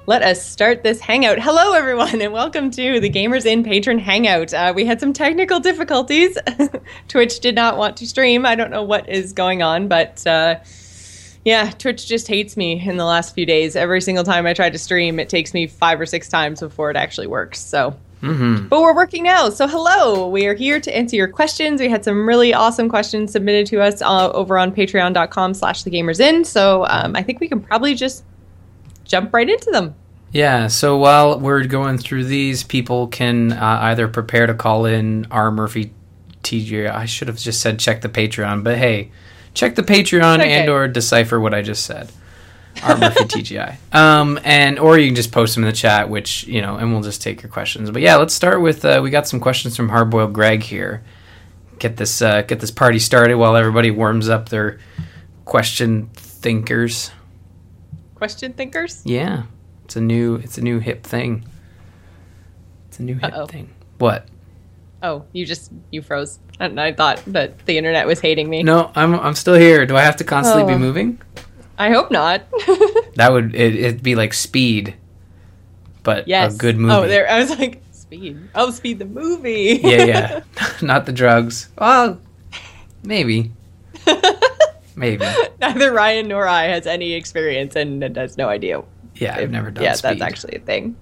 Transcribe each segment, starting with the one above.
Let us start this hangout. Hello, everyone, and welcome to the Gamers Inn Patron Hangout. We had some technical difficulties. Twitch did not want to stream. I don't know what is going on, but yeah, Twitch just hates me in the last few days. Every single time I try to stream, it takes me 5 or 6 times before it actually works. So, But we're working now. So hello, we are here to answer your questions. We had some really awesome questions submitted to us over on patreon.com/thegamersinn. So I think we can probably just jump right into them. Yeah, so while we're going through these, people can either prepare to call in R. Murphy TGI. I should have just said check the Patreon, but hey, check the Patreon and or decipher what I just said. R. Murphy TGI. Or you can just post them in the chat, which, and we'll just take your questions. But yeah, let's start with, we got some questions from Hardboiled Greg here. Get this party started while everybody warms up their question thinkers. Question thinkers? Yeah. It's a new hip thing. It's a new hip thing. What? Oh, you froze. And I thought that the internet was hating me. No, I'm still here. Do I have to constantly be moving? I hope not. That would it'd be like Speed, but yes. A good movie. Oh, there I was like Speed. Oh, Speed the movie. Yeah. Not the drugs. Well, maybe. Maybe. Neither Ryan nor I has any experience and has no idea. Yeah, I've never done Speed. Yeah, Speed. that's actually a thing.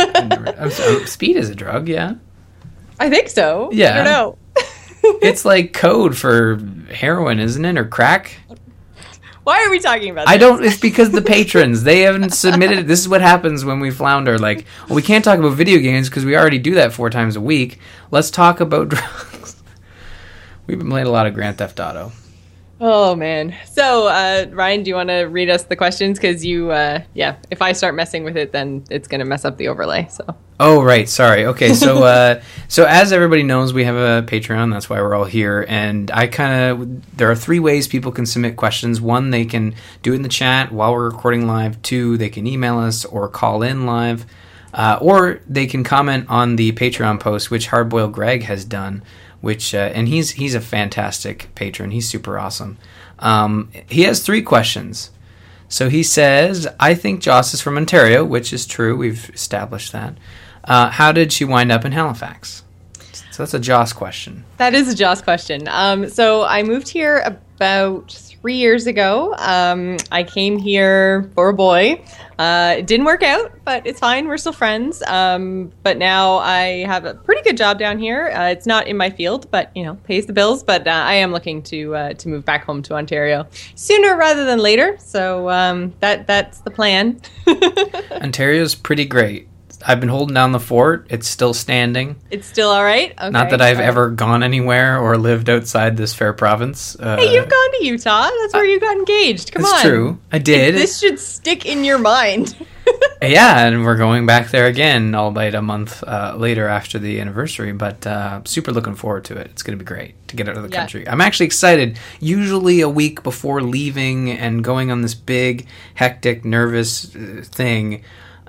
Speed is a drug, yeah? I think so. Yeah. I don't know. It's like code for heroin, isn't it? Or crack? Why are we talking about this? I don't. It's because the patrons, they haven't submitted. This is what happens when we flounder. Like, well, we can't talk about video games because we already do that 4 times a week. Let's talk about drugs. We've been playing a lot of Grand Theft Auto. Oh, man. So, Ryan, do you want to read us the questions? Because if I start messing with it, then it's going to mess up the overlay. So. Oh, right. Sorry. Okay. So, so as everybody knows, we have a Patreon. That's why we're all here. And there are 3 ways people can submit questions. 1, they can do it in the chat while we're recording live. 2, they can email us or call in live. Or they can comment on the Patreon post, which Hardboiled Greg has done. And he's a fantastic patron. He's super awesome. He has 3 questions. So he says, I think Joss is from Ontario, which is true. We've established that. How did she wind up in Halifax? So that's a Joss question. That is a Joss question. So I moved here about 3 years ago. I came here for a boy. It didn't work out, but it's fine. We're still friends. But now I have a pretty good job down here. It's not in my field, but pays the bills. But I am looking to move back home to Ontario sooner rather than later. So that's the plan. Ontario's pretty great. I've been holding down the fort. It's still standing. It's still all right? Okay. Not that I've ever gone anywhere or lived outside this fair province. Hey, you've gone to Utah. That's where you got engaged. Come on. That's true. I did. This should stick in your mind. Yeah, and we're going back there again, albeit a month later after the anniversary. But super looking forward to it. It's going to be great to get out of the country. I'm actually excited. Usually a week before leaving and going on this big, hectic, nervous thing,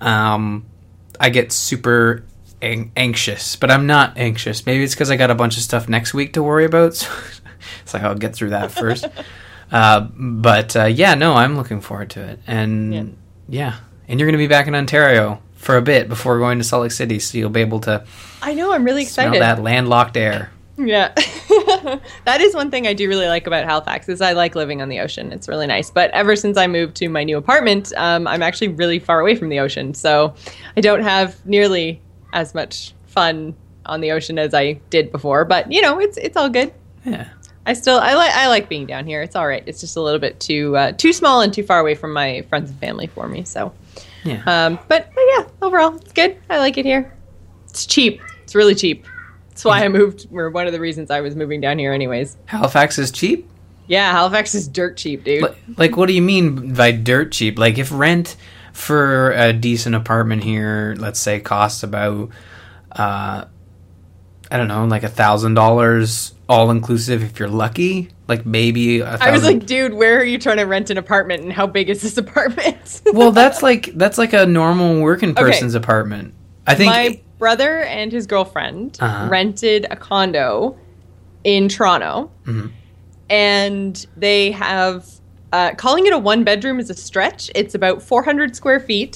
I get super anxious, but I'm not anxious. Maybe it's because I got a bunch of stuff next week to worry about, so it's like I'll get through that first. I'm looking forward to it. And and you're going to be back in Ontario for a bit before going to Salt Lake City, so you'll be able to I know, I'm really excited. Smell that landlocked air. Yeah. That is one thing I do really like about Halifax is I like living on the ocean. It's really nice. But ever since I moved to my new apartment, I'm actually really far away from the ocean. So I don't have nearly as much fun on the ocean as I did before. But, it's all good. Yeah. I like being down here. It's all right. It's just a little bit too small and too far away from my friends and family for me. So, yeah. But yeah, overall, it's good. I like it here. It's cheap. It's really cheap. That's why I moved, or one of the reasons I was moving down here anyways. Halifax is cheap? Yeah, Halifax is dirt cheap, dude. Like, what do you mean by dirt cheap? Like, if rent for a decent apartment here, let's say, costs about, I don't know, like $1,000 all-inclusive if you're lucky, like maybe $1,000. I was like, dude, where are you trying to rent an apartment, and how big is this apartment? Well, that's like a normal working person's apartment. I think my brother and his girlfriend rented a condo in Toronto, and they have calling it a 1-bedroom is a stretch. It's about 400 square feet.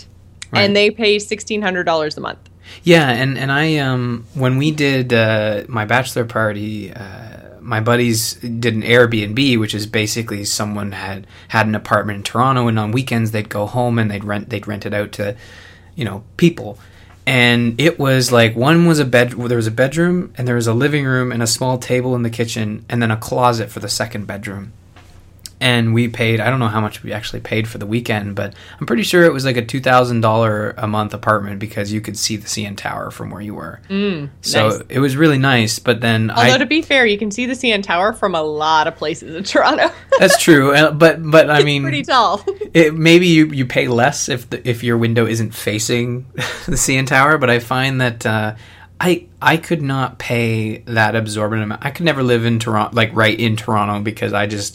Right. and they pay $1,600 a month. Yeah, and I when we did my bachelor party, my buddies did an Airbnb, which is basically someone had an apartment in Toronto, and on weekends they'd go home and they'd rent it out to, people. And it was like there was a bedroom and there was a living room and a small table in the kitchen and then a closet for the second bedroom. And we paid, I don't know how much we actually paid for the weekend, but I'm pretty sure it was like a $2,000 a month apartment because you could see the CN Tower from where you were. So Nice. it was really nice, but then Although to be fair, you can see the CN Tower from a lot of places in Toronto. That's true, but I mean, Pretty tall. Maybe you pay less if your window isn't facing the CN Tower, but I find that I could not pay that absorbent amount. I could never live in Toronto, like right in Toronto, because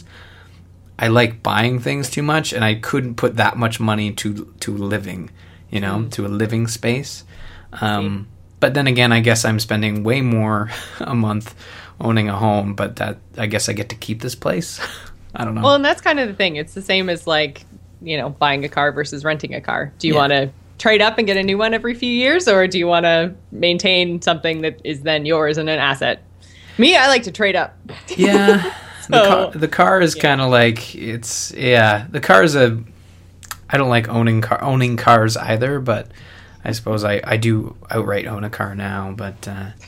I like buying things too much, and I couldn't put that much money to living, to a living space. But then again, I guess I'm spending way more a month owning a home, but that I guess I get to keep this place. I don't know. Well, and that's kind of the thing. It's the same as like, buying a car versus renting a car. Do you want to trade up and get a new one every few years, or do you want to maintain something that is then yours and an asset? Me, I like to trade up. Yeah. The car is kind of like the car is I don't like owning cars either, but I suppose I do outright own a car now, but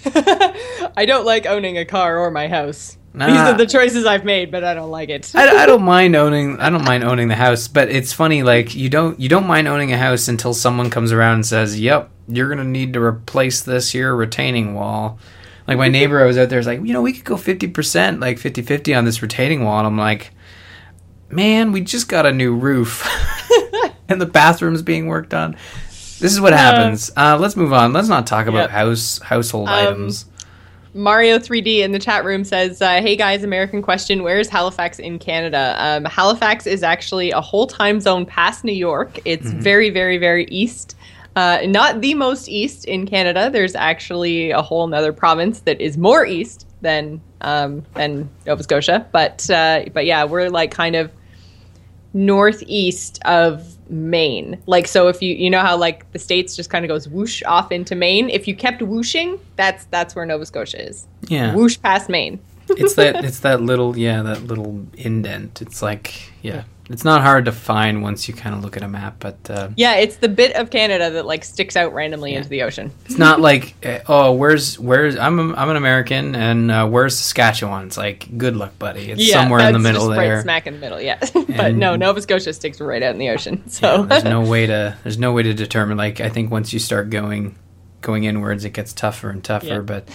I don't like owning a car or my house. These are the choices I've made, but I don't like it. I don't mind owning the house, but it's funny, like you don't mind owning a house until someone comes around and says, "Yep, you're gonna need to replace this here retaining wall." Like my neighbor, I was out there, was like, we could go 50%, like 50-50 on this retaining wall. And I'm like, man, we just got a new roof and the bathroom's being worked on. This is what happens. Let's move on. Let's not talk about household items. Mario 3D in the chat room says, hey guys, American question. Where is Halifax in Canada? Halifax is actually a whole time zone past New York. It's very, very, very east. Not the most east in Canada. There's actually a whole nother province that is more east than Nova Scotia. But yeah, we're like kind of northeast of Maine. Like, so if you know how like the States just kind of goes whoosh off into Maine. If you kept whooshing, that's where Nova Scotia is. Yeah. Whoosh past Maine. It's that little indent. It's like, it's not hard to find once you kind of look at a map, but yeah, it's the bit of Canada that like sticks out randomly into the ocean. It's not like where's I'm an American and where's Saskatchewan? It's like, good luck, buddy. It's somewhere in the middle just there. Right smack in the middle, yeah. But no, Nova Scotia sticks right out in the ocean. So there's no way to determine. Like, I think once you start going inwards, it gets tougher and tougher. Yeah. But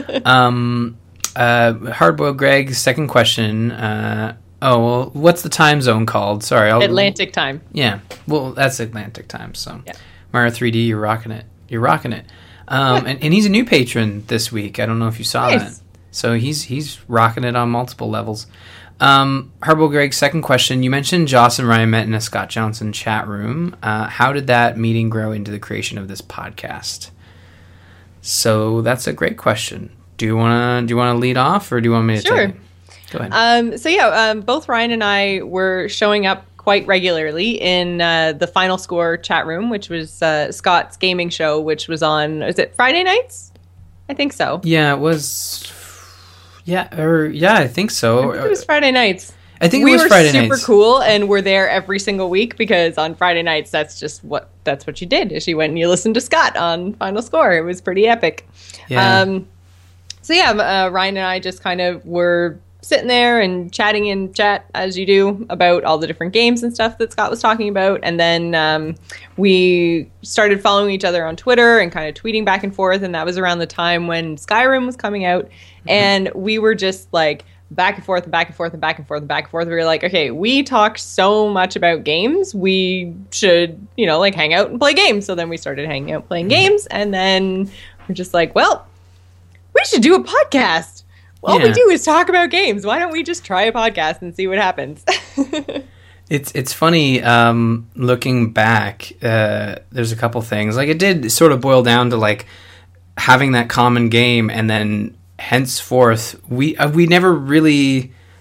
Hardboiled Greg, second question. Well, what's the time zone called? Sorry. Atlantic time. Yeah. Well, that's Atlantic time, so. Yeah. Mario 3D, you're rocking it. And he's a new patron this week. I don't know if you saw that. So he's rocking it on multiple levels. Hardboiled Greg, second question. You mentioned Joss and Ryan met in a Scott Johnson chat room. How did that meeting grow into the creation of this podcast? So that's a great question. Do you want to lead off, or do you want me to take it? Go ahead. Both Ryan and I were showing up quite regularly in the Final Score chat room, which was Scott's gaming show, which was on, is it Friday nights? I think so. Yeah, it was. Yeah, I think so. I think it was Friday nights. I think it was Friday nights. We were super cool, and we're there every single week because on Friday nights, that's what you did. Is you went and you listened to Scott on Final Score. It was pretty epic. Yeah. Ryan and I just kind of were sitting there and chatting in chat as you do about all the different games and stuff that Scott was talking about. And then we started following each other on Twitter and kind of tweeting back and forth. And that was around the time when Skyrim was coming out. Mm-hmm. And we were just like back and forth and back and forth and back and forth and back and forth. We were like, okay, we talk so much about games. We should, hang out and play games. So then we started hanging out playing games. And then we're just like, well, we should do a podcast. All we do is talk about games. Why don't we just try a podcast and see what happens? It's funny, looking back, there's a couple things. Like, it did sort of boil down to, like, having that common game, and then henceforth, we never really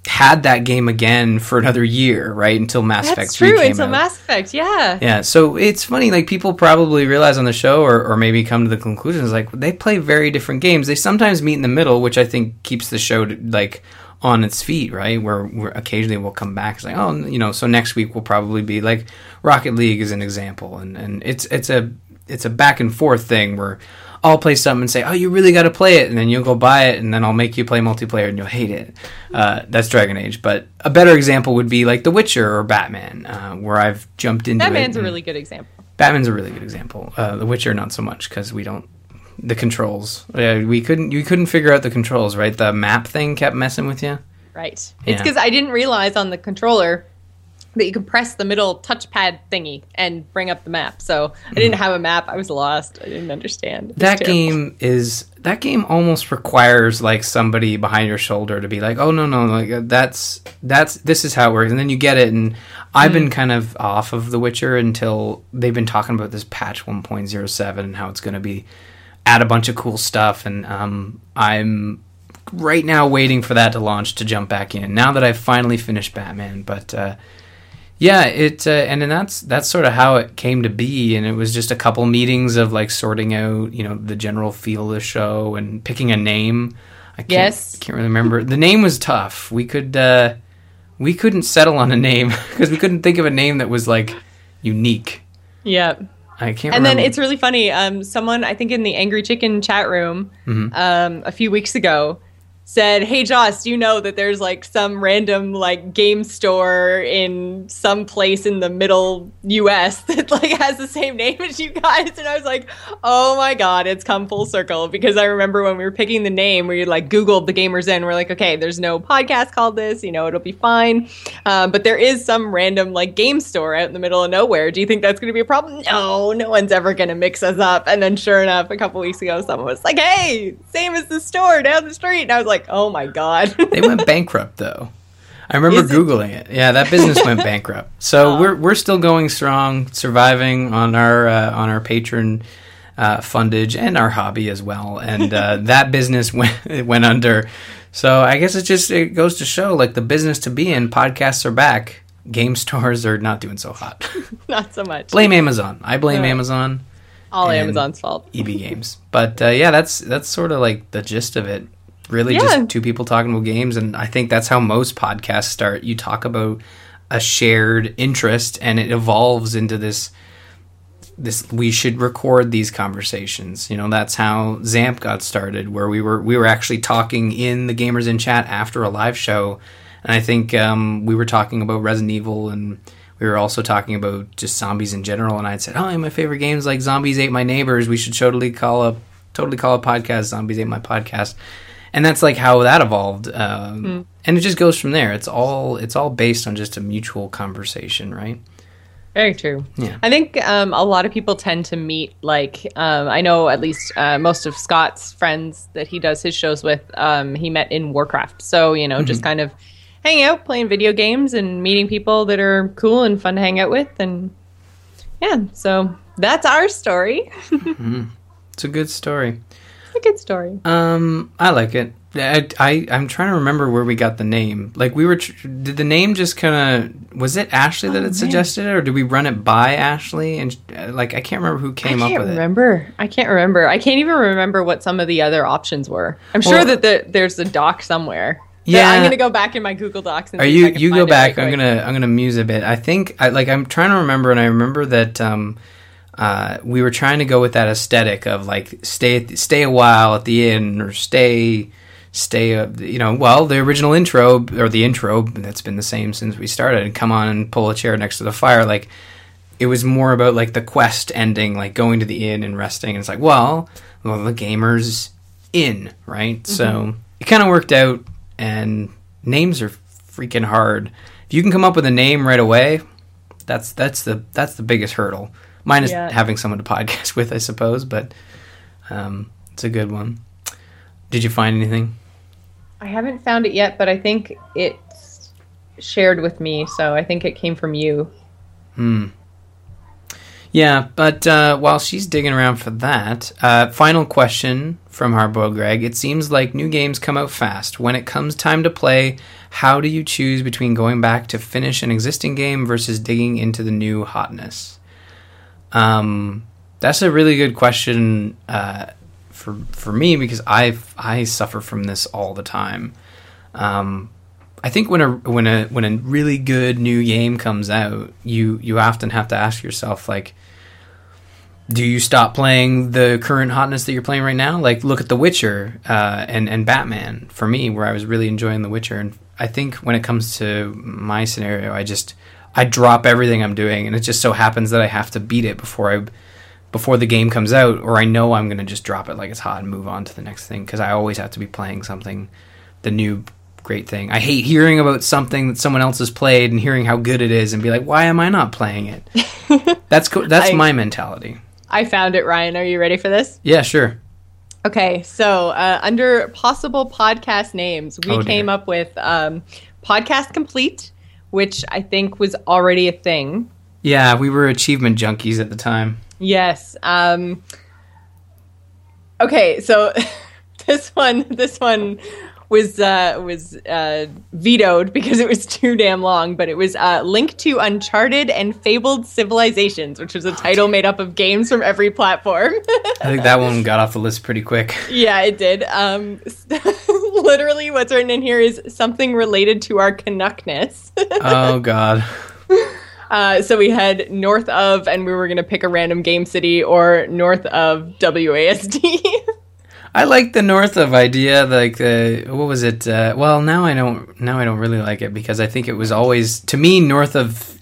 had that game again for another year, right? Until Mass Effect 3 That's true, came until out. Mass Effect, yeah. Yeah, so it's funny, like, people probably realize on the show, or maybe come to the conclusions, like, they play very different games. They sometimes meet in the middle, which I think keeps the show, like, on its feet, right? Where occasionally we'll come back, it's like, oh, you know, so next week will probably be, like, Rocket League is an example, and it's a back and forth thing where I'll play something and say, oh, you really got to play it, and then you'll go buy it, and then I'll make you play multiplayer, and you'll hate it. That's Dragon Age. But a better example would be like The Witcher or Batman, where I've jumped into Batman's a really good example. Batman's a really good example. The Witcher, not so much, because we don't... The controls. You couldn't figure out the controls, right? The map thing kept messing with you. Right. Yeah. It's because I didn't realize on the controller that you could press the middle touchpad thingy and bring up the map. So I didn't have a map. I was lost. I didn't understand. That game almost requires like somebody behind your shoulder to be like, oh no, like that's this is how it works, and then you get it. And I've been kind of off of The Witcher until they've been talking about this patch 1.07 and how it's going to be add a bunch of cool stuff, and I'm right now waiting for that to launch to jump back in. Now that I've finally finished Batman, but. Yeah, and then that's sort of how it came to be, and it was just a couple meetings of like sorting out, you know, the general feel of the show and picking a name. I can't really remember. The name was tough. We couldn't settle on a name because we couldn't think of a name that was like unique. Yeah. I can't and remember. then it's really funny. Someone, I think in the Angry Chicken chat room a few weeks ago, said, hey, Joss, you know that there's like some random like game store in some place in the middle US that like has the same name as you guys. And I was like, oh my God, it's come full circle. Because I remember when we were picking the name, we like Googled the Gamers Inn. We're like, okay, there's no podcast called this, you know, it'll be fine. But there is some random like game store out in the middle of nowhere. Do you think that's going to be a problem? No one's ever going to mix us up. And then sure enough, a couple weeks ago, someone was like, hey, same as the store down the street. And I was like, oh my God. They went bankrupt though. I remember Googling it. Yeah, that business went bankrupt. So we're still going strong, surviving on our patron fundage and our hobby as well. And that business went under. So I guess it goes to show like the business to be in. Podcasts are back. Game stores are not doing so hot. Not so much. Blame Amazon. I blame Amazon. All Amazon's fault. EB Games. But yeah, that's sort of like the gist of it. Really just two people talking about games, and I think that's how most podcasts start. You talk about a shared interest, and it evolves into this we should record these conversations. You know, that's how Zamp got started, where we were actually talking in the Gamers in chat after a live show, and I think we were talking about Resident Evil, and we were also talking about just zombies in general, and I'd said, oh, my favorite games like Zombies Ate My Neighbors. We should totally call a podcast Zombies Ate My Podcast. And that's like how that evolved, and it just goes from there. It's all based on just a mutual conversation, right? Very true. Yeah. I think a lot of people tend to meet, like, I know at least most of Scott's friends that he does his shows with, he met in Warcraft. So, you know, just kind of hanging out, playing video games, and meeting people that are cool and fun to hang out with. And yeah, so that's our story. It's a good story. A good story. I like it. I'm trying to remember where we got the name. Like did the name just kind of, was it Ashley that had suggested it, or did we run it by Ashley? And like, I can't remember who came up with it. I can't remember. I can't even remember what some of the other options were. I'm sure that there's a doc somewhere. Yeah, I'm gonna go back in my Google Docs. And you go back. I'm gonna muse a bit. I think I'm trying to remember, and I remember that. We were trying to go with that aesthetic of like stay a while at the inn, or stay the original intro, or the intro that's been the same since we started, and come on and pull a chair next to the fire. Like, it was more about like the quest ending, like going to the inn and resting, and it's like, well the Gamers Inn, right? Mm-hmm. So it kind of worked out, and names are freaking hard. If you can come up with a name right away, that's the biggest hurdle. Minus having someone to podcast with, I suppose, but it's a good one. Did you find anything? I haven't found it yet, but I think it's shared with me, so I think it came from you. Yeah, but while she's digging around for that, final question from Hardboiled Greg. It seems like new games come out fast. When it comes time to play, How do you choose between going back to finish an existing game versus digging into the new hotness? That's a really good question for me, because I suffer from this all the time. I think when a really good new game comes out, you often have to ask yourself, like, do you stop playing the current hotness that you're playing right now? Like, look at The Witcher and Batman, for me, where I was really enjoying The Witcher. And I think when it comes to my scenario, I drop everything I'm doing, and it just so happens that I have to beat it before the game comes out, or I know I'm going to just drop it like it's hot and move on to the next thing, because I always have to be playing something, the new great thing. I hate hearing about something that someone else has played and hearing how good it is and be like, why am I not playing it? That's my mentality. I found it, Ryan. Are you ready for this? Yeah, sure. Okay, so under possible podcast names, we came up with Podcast Complete, which I think was already a thing. Yeah, we were achievement junkies at the time. Yes. Okay, so this one was vetoed because it was too damn long, but it was Link to Uncharted and Fabled Civilizations, which was a title made up of games from every platform. I think that one got off the list pretty quick. Yeah, it did. Literally what's written in here is something related to our Canuckness. Oh, God. So we had north of, and we were going to pick a random game city, or north of WASD. I like the north of idea, like what was it? Well, now I don't really like it, because I think it was always, to me, north of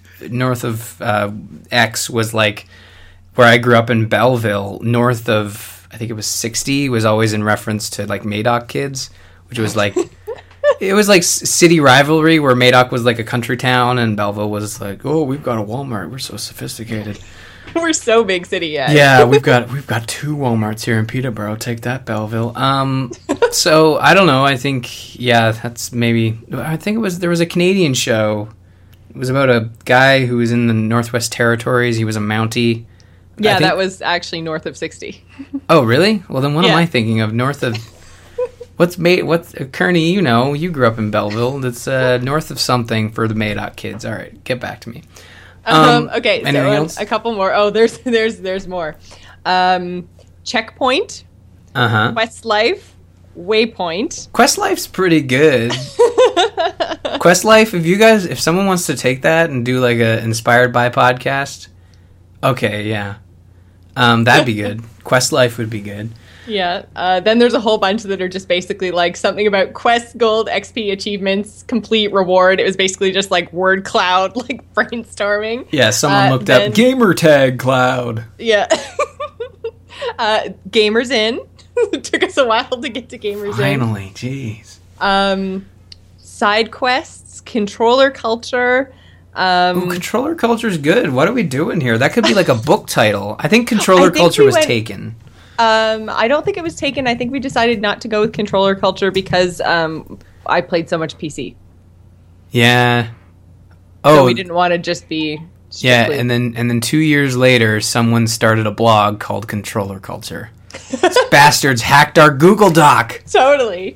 X was like where I grew up in Belleville. North of, I think it was 60 was always in reference to like Madoc kids, which was like it was like city rivalry, where Madoc was like a country town and Belleville was like, oh, we've got a Walmart, we're so sophisticated. We're so big city, yeah. Yeah, we've got 2 Walmarts here in Peterborough. Take that, Belleville. So I don't know. I think, yeah, that's maybe. I think there was a Canadian show. It was about a guy who was in the Northwest Territories. He was a Mountie. Yeah, that was actually north of 60. Oh, really? Well, then what am I thinking of? North of what's Kearney? You know, you grew up in Belleville. That's north of something for the Madoc kids. All right, get back to me. Okay, so else? A couple more. Oh, there's more. Checkpoint. Questlife. Waypoint. Questlife's pretty good. Questlife, if someone wants to take that and do like a inspired by podcast, okay, yeah. That'd be good. Questlife would be good. Yeah. Then there's a whole bunch that are just basically like something about quest, gold, XP, achievements, complete, reward. It was basically just like word cloud, like brainstorming. Yeah, someone looked up gamer tag cloud. Yeah. Gamers In. It took us a while to get to Gamers In. Finally, jeez. Side quests, controller culture. Controller culture is good. What are we doing here? That could be like a book title. I think controller culture was taken. I don't think it was taken. I think we decided not to go with controller culture because I played so much PC. Yeah. So we didn't want to just be strictly... Yeah, and then 2 years later, someone started a blog called Controller Culture. These bastards hacked our Google Doc. Totally.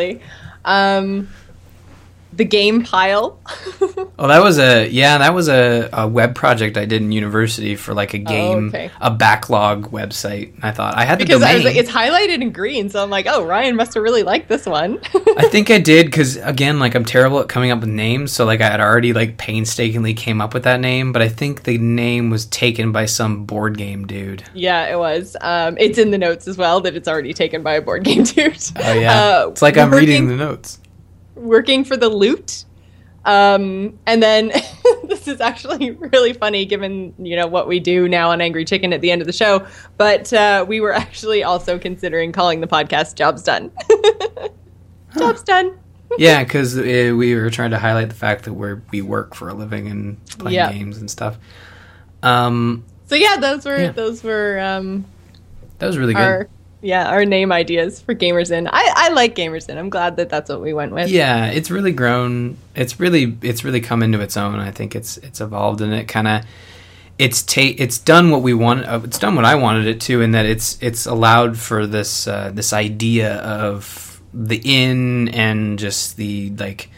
The Game Pile. Oh, that was a web project I did in university for like a game, a backlog website. I thought I had the domain. Because I was like, it's highlighted in green, so I'm like, oh, Ryan must have really liked this one. I think I did, because again, like I'm terrible at coming up with names, so like I had already like painstakingly came up with that name, but I think the name was taken by some board game dude. Yeah, it was. It's in the notes as well that it's already taken by a board game dude. Oh yeah, it's like I'm reading the notes. Working for the loot. And then this is actually really funny given, what we do now on Angry Chicken at the end of the show. But we were actually also considering calling the podcast Jobs Done. Jobs Done. Yeah, because we were trying to highlight the fact that we work for a living and play games and stuff. So yeah, those were that was really good. Our name ideas for Gamers In. I like Gamers In. I'm glad that that's what we went with. Yeah, it's really grown. It's really come into its own. I think it's evolved, and it kind of it's done what we want. It's done what I wanted it to, in that it's allowed for this idea of the inn and just the like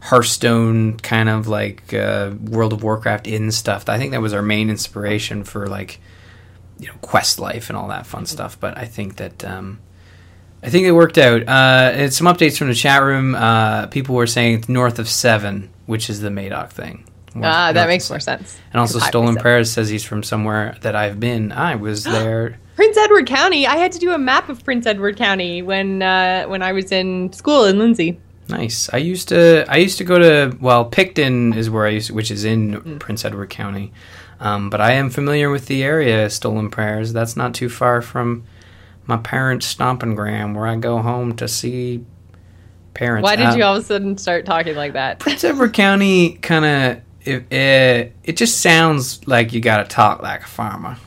Hearthstone kind of like World of Warcraft in stuff. I think that was our main inspiration for like, you know, Quest Life and all that fun stuff. But I think that I think it worked out. And some updates from the chat room. People were saying it's north of 7, which is the Madoc thing. That makes more sense. And also Stolen Prayers says he's from somewhere that I've been. I was there. Prince Edward County. I had to do a map of Prince Edward County when I was in school in Lindsay. Nice. I used to go to, well, Picton is where I used to, which is in Prince Edward County. But I am familiar with the area, Stolen Prayers. That's not too far from my parents' stomping ground where I go home to see parents. Why did you all of a sudden start talking like that? Prince Edward County kind of, it just sounds like you got to talk like a farmer.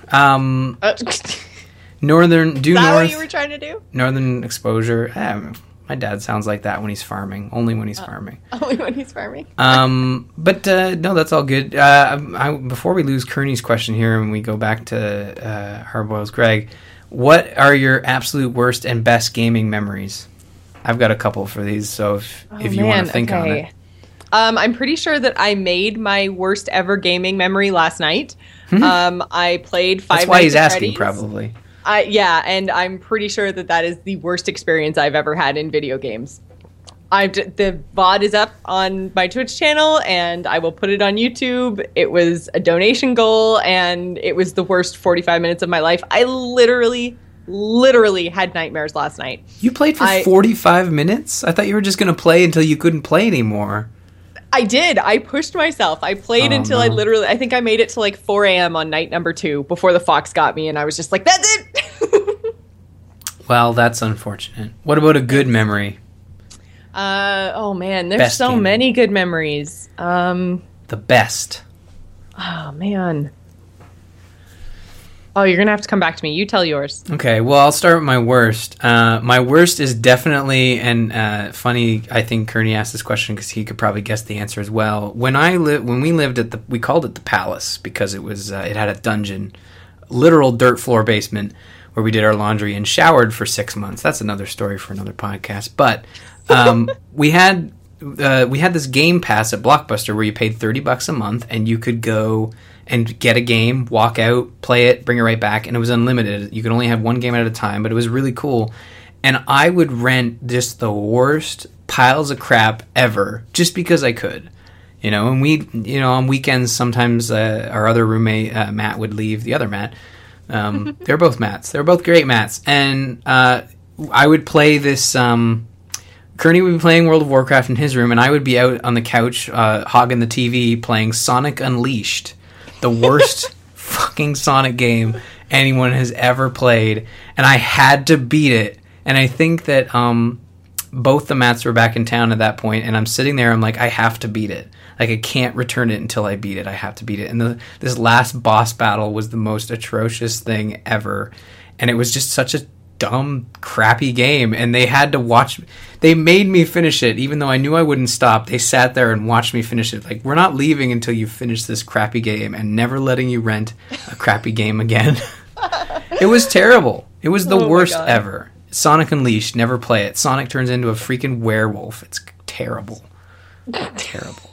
Northern, Is that what you were trying to do? Northern exposure. My dad sounds like that when he's farming. Only when he's farming. Only when he's farming. But no, that's all good. Before we lose Kearney's question here and we go back to Hardboils Greg, what are your absolute worst and best gaming memories? I've got a couple for these, so if you want to think on it. I'm pretty sure that I made my worst ever gaming memory last night. I played Five Nights at Freddy's. That's why he's asking, probably. Yeah, and I'm pretty sure that is the worst experience I've ever had in video games. The VOD is up on my Twitch channel, and I will put it on YouTube. It was a donation goal, and it was the worst 45 minutes of my life. I literally had nightmares last night. You played for 45 minutes? I thought you were just going to play until you couldn't play anymore. I did. I pushed myself. I played until I think I made it to like 4 a.m. on night number 2 before the fox got me, and I was just like, that's it! Well, that's unfortunate. What about a good memory? Oh man, there's so many good memories. The best. Oh man. Oh, you're going to have to come back to me. You tell yours. Okay, well, I'll start with my worst. My worst is definitely, and funny, I think Kearney asked this question because he could probably guess the answer as well. When we lived at we called it the Palace because it was it had a dungeon, literal dirt floor basement where we did our laundry and showered for 6 months. That's another story for another podcast. But we had this Game Pass at Blockbuster where you paid $30 a month and you could go and get a game, walk out, play it, bring it right back, and it was unlimited. You could only have one game at a time, but it was really cool. And I would rent just the worst piles of crap ever, just because I could. You know, and on weekends, sometimes our other roommate, Matt, would leave, the other Matt. They're both Matts. They're both great Matts. And I would play this... Kearney would be playing World of Warcraft in his room, and I would be out on the couch, hogging the TV, playing Sonic Unleashed. The worst fucking Sonic game anyone has ever played, and I had to beat it. And I think that both the Matts were back in town at that point, and I'm sitting there, I'm like, I have to beat it. Like, I can't return it until I beat it. I have to beat it. And this last boss battle was the most atrocious thing ever, and it was just such a dumb, crappy game, and they had to watch. They made me finish it, even though I knew I wouldn't stop. They sat there and watched me finish it. Like, we're not leaving until you finish this crappy game, and never letting you rent a crappy game again. It was terrible. It was the worst ever. Sonic Unleashed, never play it. Sonic turns into a freaking werewolf. It's terrible. Terrible.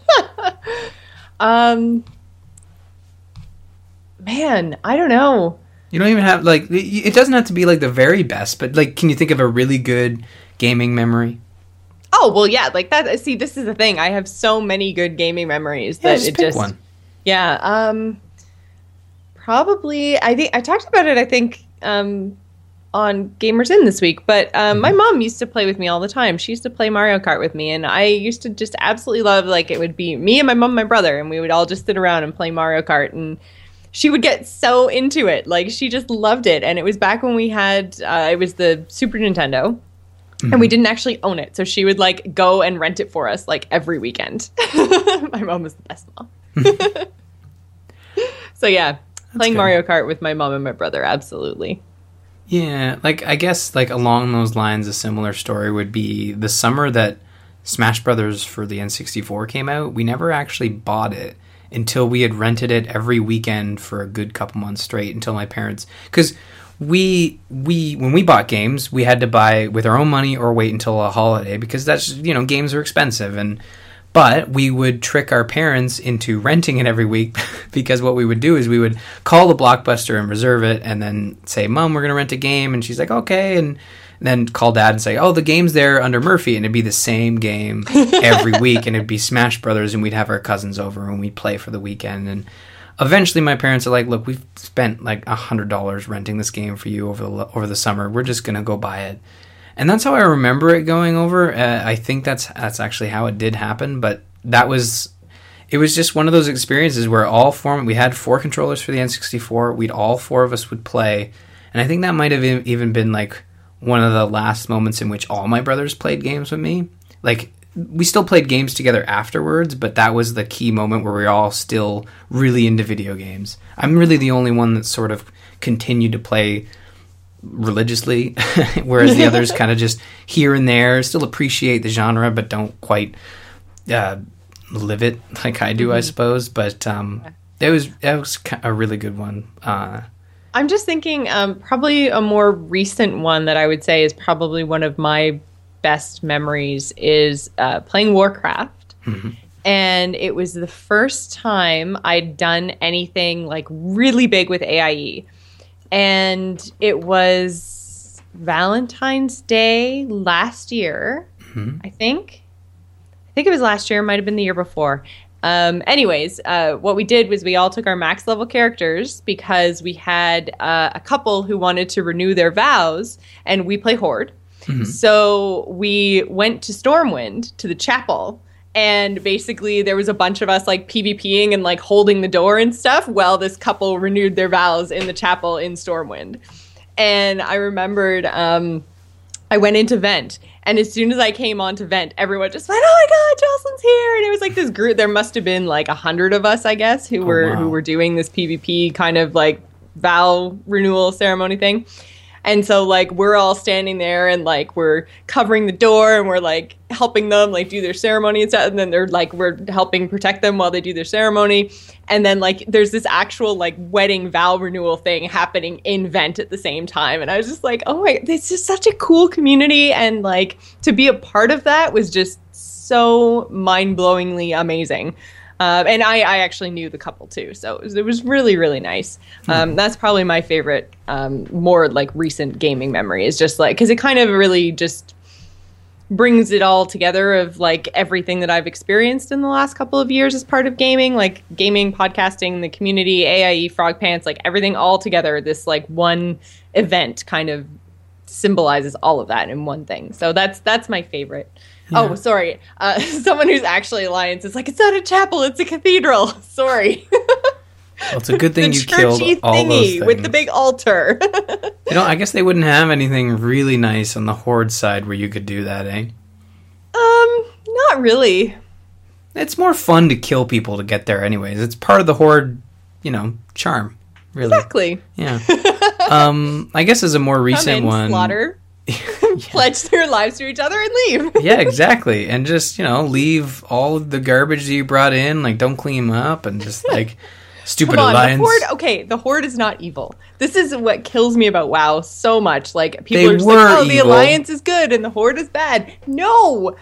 Man, I don't know. You don't even have, like, it doesn't have to be, like, the very best, but, like, can you think of a really good gaming memory? Oh, well, yeah, like, that, see, this is the thing. I have so many good gaming memories that just pick one. Yeah, probably, I think, I talked about it, I think, on Gamers In this week, but my mom used to play with me all the time. She used to play Mario Kart with me, and I used to just absolutely love, like, it would be me and my mom and my brother, and we would all just sit around and play Mario Kart, and she would get so into it. Like, she just loved it. And it was back when we had, it was the Super Nintendo. And we didn't actually own it. So she would, like, go and rent it for us, like, every weekend. My mom was the best mom. So, yeah, playing Mario Kart with my mom and my brother, absolutely. Yeah, like, I guess, like, along those lines, a similar story would be the summer that Smash Brothers for the N64 came out. We never actually bought it until we had rented it every weekend for a good couple months straight until my parents... Because we when we bought games, we had to buy with our own money or wait until a holiday because that's, you know, games are expensive. But we would trick our parents into renting it every week because what we would do is we would call the Blockbuster and reserve it and then say, Mom, we're going to rent a game. And she's like, okay. And then call Dad and say, oh, the game's there under Murphy. And it'd be the same game every week. And it'd be Smash Brothers. And we'd have our cousins over and we'd play for the weekend. And eventually my parents are like, look, we've spent like $100 renting this game for you over the summer. We're just going to go buy it. And that's how I remember it going over. I think that's actually how it did happen. But it was just one of those experiences where we had 4 controllers for the N64. All 4 of us would play. And I think that might have even been like one of the last moments in which all my brothers played games with me. Like, we still played games together afterwards, but that was the key moment where we were all still really into video games. I'm really the only one that sort of continued to play religiously, whereas the others kind of just here and there still appreciate the genre but don't quite live it like I do, I suppose. But it was a really good one. I'm just thinking probably a more recent one that I would say is probably one of my best memories is playing Warcraft. Mm-hmm. And it was the first time I'd done anything like really big with AIE. And it was Valentine's Day last year, I think. I think it was last year. It might have been the year before. Anyways, what we did was we all took our max level characters because we had a couple who wanted to renew their vows, and we play Horde. Mm-hmm. So we went to Stormwind, to the chapel. And basically there was a bunch of us like PvPing and like holding the door and stuff while this couple renewed their vows in the chapel in Stormwind. And I remembered I went into Vent. And as soon as I came onto Vent, everyone just went, oh my God, Jocelyn's here. And it was like this group. There must have been like 100 of us, I guess, who were doing this PvP kind of like vow renewal ceremony thing. And so, like, we're all standing there and, like, we're covering the door and we're, like, helping them, like, do their ceremony and stuff. And then they're, like, we're helping protect them while they do their ceremony. And then, like, there's this actual, like, wedding vow renewal thing happening in Vent at the same time. And I was just like, oh, my, it's just such a cool community. And, like, to be a part of that was just so mind-blowingly amazing. And I actually knew the couple too, so it was really, really nice. That's probably my favorite, more like recent gaming memory is just like, because it kind of really just brings it all together of like everything that I've experienced in the last couple of years as part of gaming, like gaming, podcasting, the community, AIE, Frog Pants, like everything all together. This like one event kind of symbolizes all of that in one thing. So that's my favorite. Yeah. Oh, sorry. Someone who's actually Alliance is like, it's not a chapel, it's a cathedral. Sorry. Well, it's a good thing you killed all those things. With the big altar. I guess they wouldn't have anything really nice on the Horde side where you could do that, eh? Not really. It's more fun to kill people to get there anyways. It's part of the Horde, charm, really. Exactly. Yeah. I guess as a more recent one. Slaughter. Pledge their lives to each other and leave. Yeah, exactly. And just, leave all of the garbage that you brought in, like don't clean them up and just like stupid Alliance. The Horde is not evil. This is what kills me about WoW so much. Like people are just like, oh, the Alliance is good and the Horde is bad. No.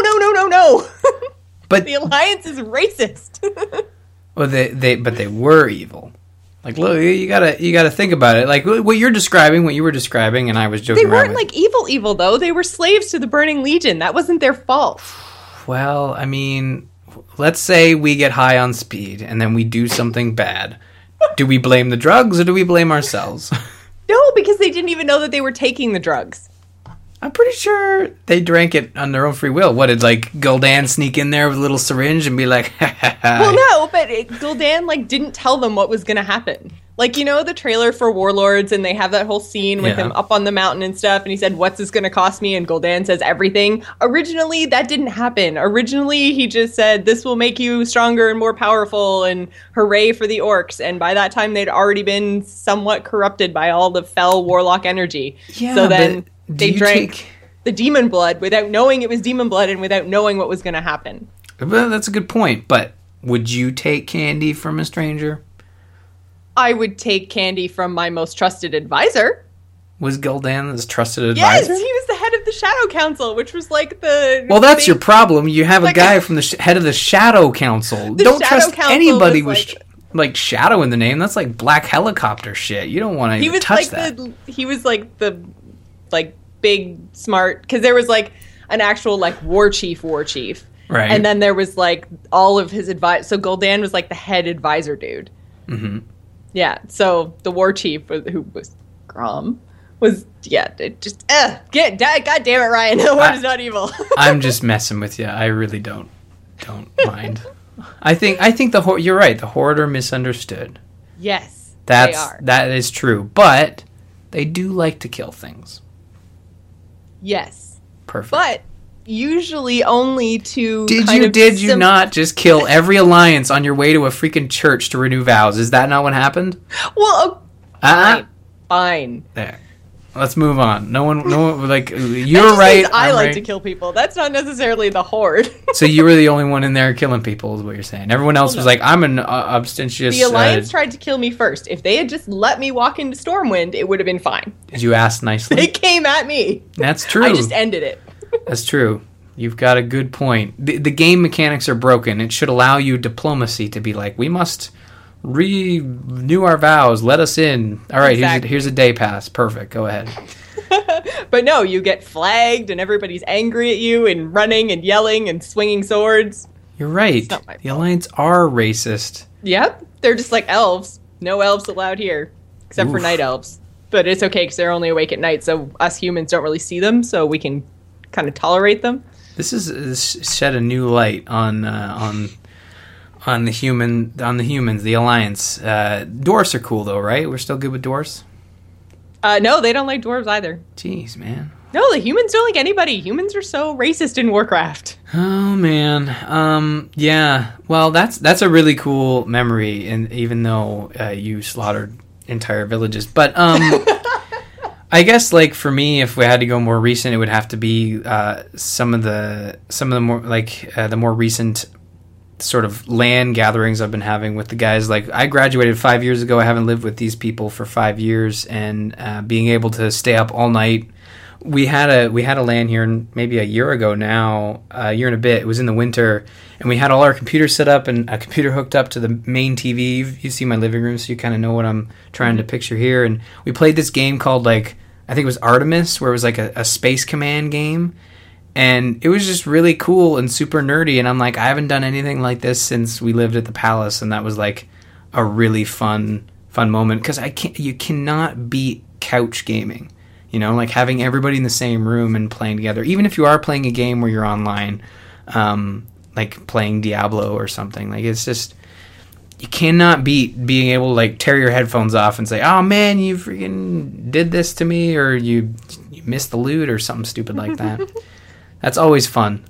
But the Alliance is racist. Well, they were evil. Like, look, you gotta think about it. Like, what you were describing, and I was joking around. They weren't, like, evil, though. They were slaves to the Burning Legion. That wasn't their fault. Well, I mean, let's say we get high on speed, and then we do something bad. Do we blame the drugs, or do we blame ourselves? No, because they didn't even know that they were taking the drugs. I'm pretty sure they drank it on their own free will. What, did, like, Gul'dan sneak in there with a little syringe and be like, ha, ha, ha. Well, no, but Gul'dan, like, didn't tell them what was going to happen. Like, the trailer for Warlords, and they have that whole scene with him up on the mountain and stuff, and he said, what's this going to cost me? And Gul'dan says everything. Originally, that didn't happen. Originally, he just said, this will make you stronger and more powerful, and hooray for the orcs. And by that time, they'd already been somewhat corrupted by all the fell warlock energy. Yeah, so then they drank the demon blood without knowing it was demon blood and without knowing what was going to happen. Well, that's a good point, but would you take candy from a stranger? I would take candy from my most trusted advisor. Was Gul'dan his trusted advisor? Yes, he was the head of the Shadow Council, which was like the... Well, that's your problem. You have a guy from the head of the Shadow Council. Don't trust anybody with like Shadow in the name. That's like Black Helicopter shit. You don't want to touch that. He was like the big smart, because there was like an actual like war chief, right? And then there was like all of his advice. So Gul'dan was like the head advisor dude. Mm-hmm. Yeah. So the war chief, who was Grom, was it just God damn it, Ryan. The word is not evil. I'm just messing with you. I really don't mind. I think you're right. The Horde are misunderstood. Yes, that is true, but they do like to kill things. Yes. Perfect. But usually only to Did you not just kill every alliance on your way to a freaking church to renew vows? Is that not what happened? Well, fine. There. Let's move on. No one like you're right. I like to kill people. That's not necessarily the Horde. So you were the only one in there killing people, is what you're saying. Everyone else was like, I'm an abstentious... The Alliance tried to kill me first. If they had just let me walk into Stormwind, it would have been fine. Did you ask nicely? They came at me. That's true. I just ended it. That's true. You've got a good point. The game mechanics are broken. It should allow you diplomacy to be like, we must renew our vows. Let us in. All right, exactly. Here's a day pass. Perfect. Go ahead. But no, you get flagged and everybody's angry at you and running and yelling and swinging swords. You're right. The Alliance are racist. Yep. They're just like elves. No elves allowed here, except for night elves. But it's okay because they're only awake at night, so us humans don't really see them, so we can kind of tolerate them. This shed a new light on the humans, the Alliance. Dwarves are cool though, right? We're still good with dwarves? No, they don't like dwarves either. Jeez, man. No, the humans don't like anybody. Humans are so racist in Warcraft. Oh man. Yeah. Well, that's a really cool memory, and even though you slaughtered entire villages, but I guess, like, for me, if we had to go more recent, it would have to be some of the more like the more recent sort of LAN gatherings I've been having with the guys. Like, I graduated 5 years ago. I haven't lived with these people for 5 years, and being able to stay up all night. We had a LAN here maybe a year ago now, a year and a bit. It was in the winter, and we had all our computers set up and a computer hooked up to the main TV. You see my living room, so you kind of know what I'm trying to picture here. And we played this game called, like, I think it was Artemis, where it was like a space command game. And it was just really cool and super nerdy. And I'm like, I haven't done anything like this since we lived at the Palace. And that was like a really fun moment. Because you cannot beat couch gaming. You know, like having everybody in the same room and playing together. Even if you are playing a game where you're online, like playing Diablo or something. Like, it's just... You cannot beat being able to, like, tear your headphones off and say, oh, man, you freaking did this to me, or you missed the loot, or something stupid like that. That's always fun.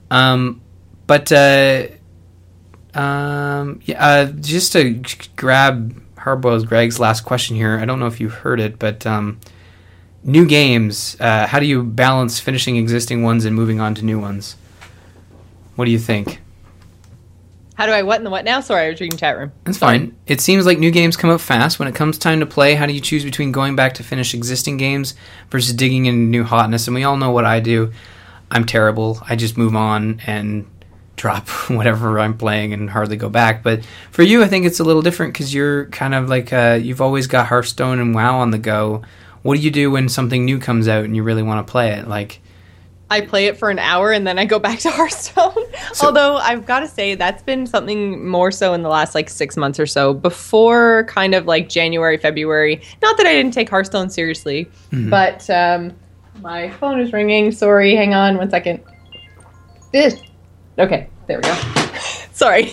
Just to grab Hardboiled Greg's last question here, I don't know if you heard it, but new games, how do you balance finishing existing ones and moving on to new ones? What do you think? How do I what in the what now? Sorry, I was reading chat room. That's fine. It seems like new games come up fast. When it comes time to play, how do you choose between going back to finish existing games versus digging into new hotness? And we all know what I do. I'm terrible. I just move on and drop whatever I'm playing and hardly go back. But for you, I think it's a little different because you're kind of like, you've always got Hearthstone and WoW on the go. What do you do when something new comes out and you really want to play it? Like, I play it for an hour and then I go back to Hearthstone. Although I've got to say that's been something more so in the last like 6 months or so. Before kind of like January, February. Not that I didn't take Hearthstone seriously, but my phone is ringing. Sorry, hang on 1 second. Okay, there we go. Sorry.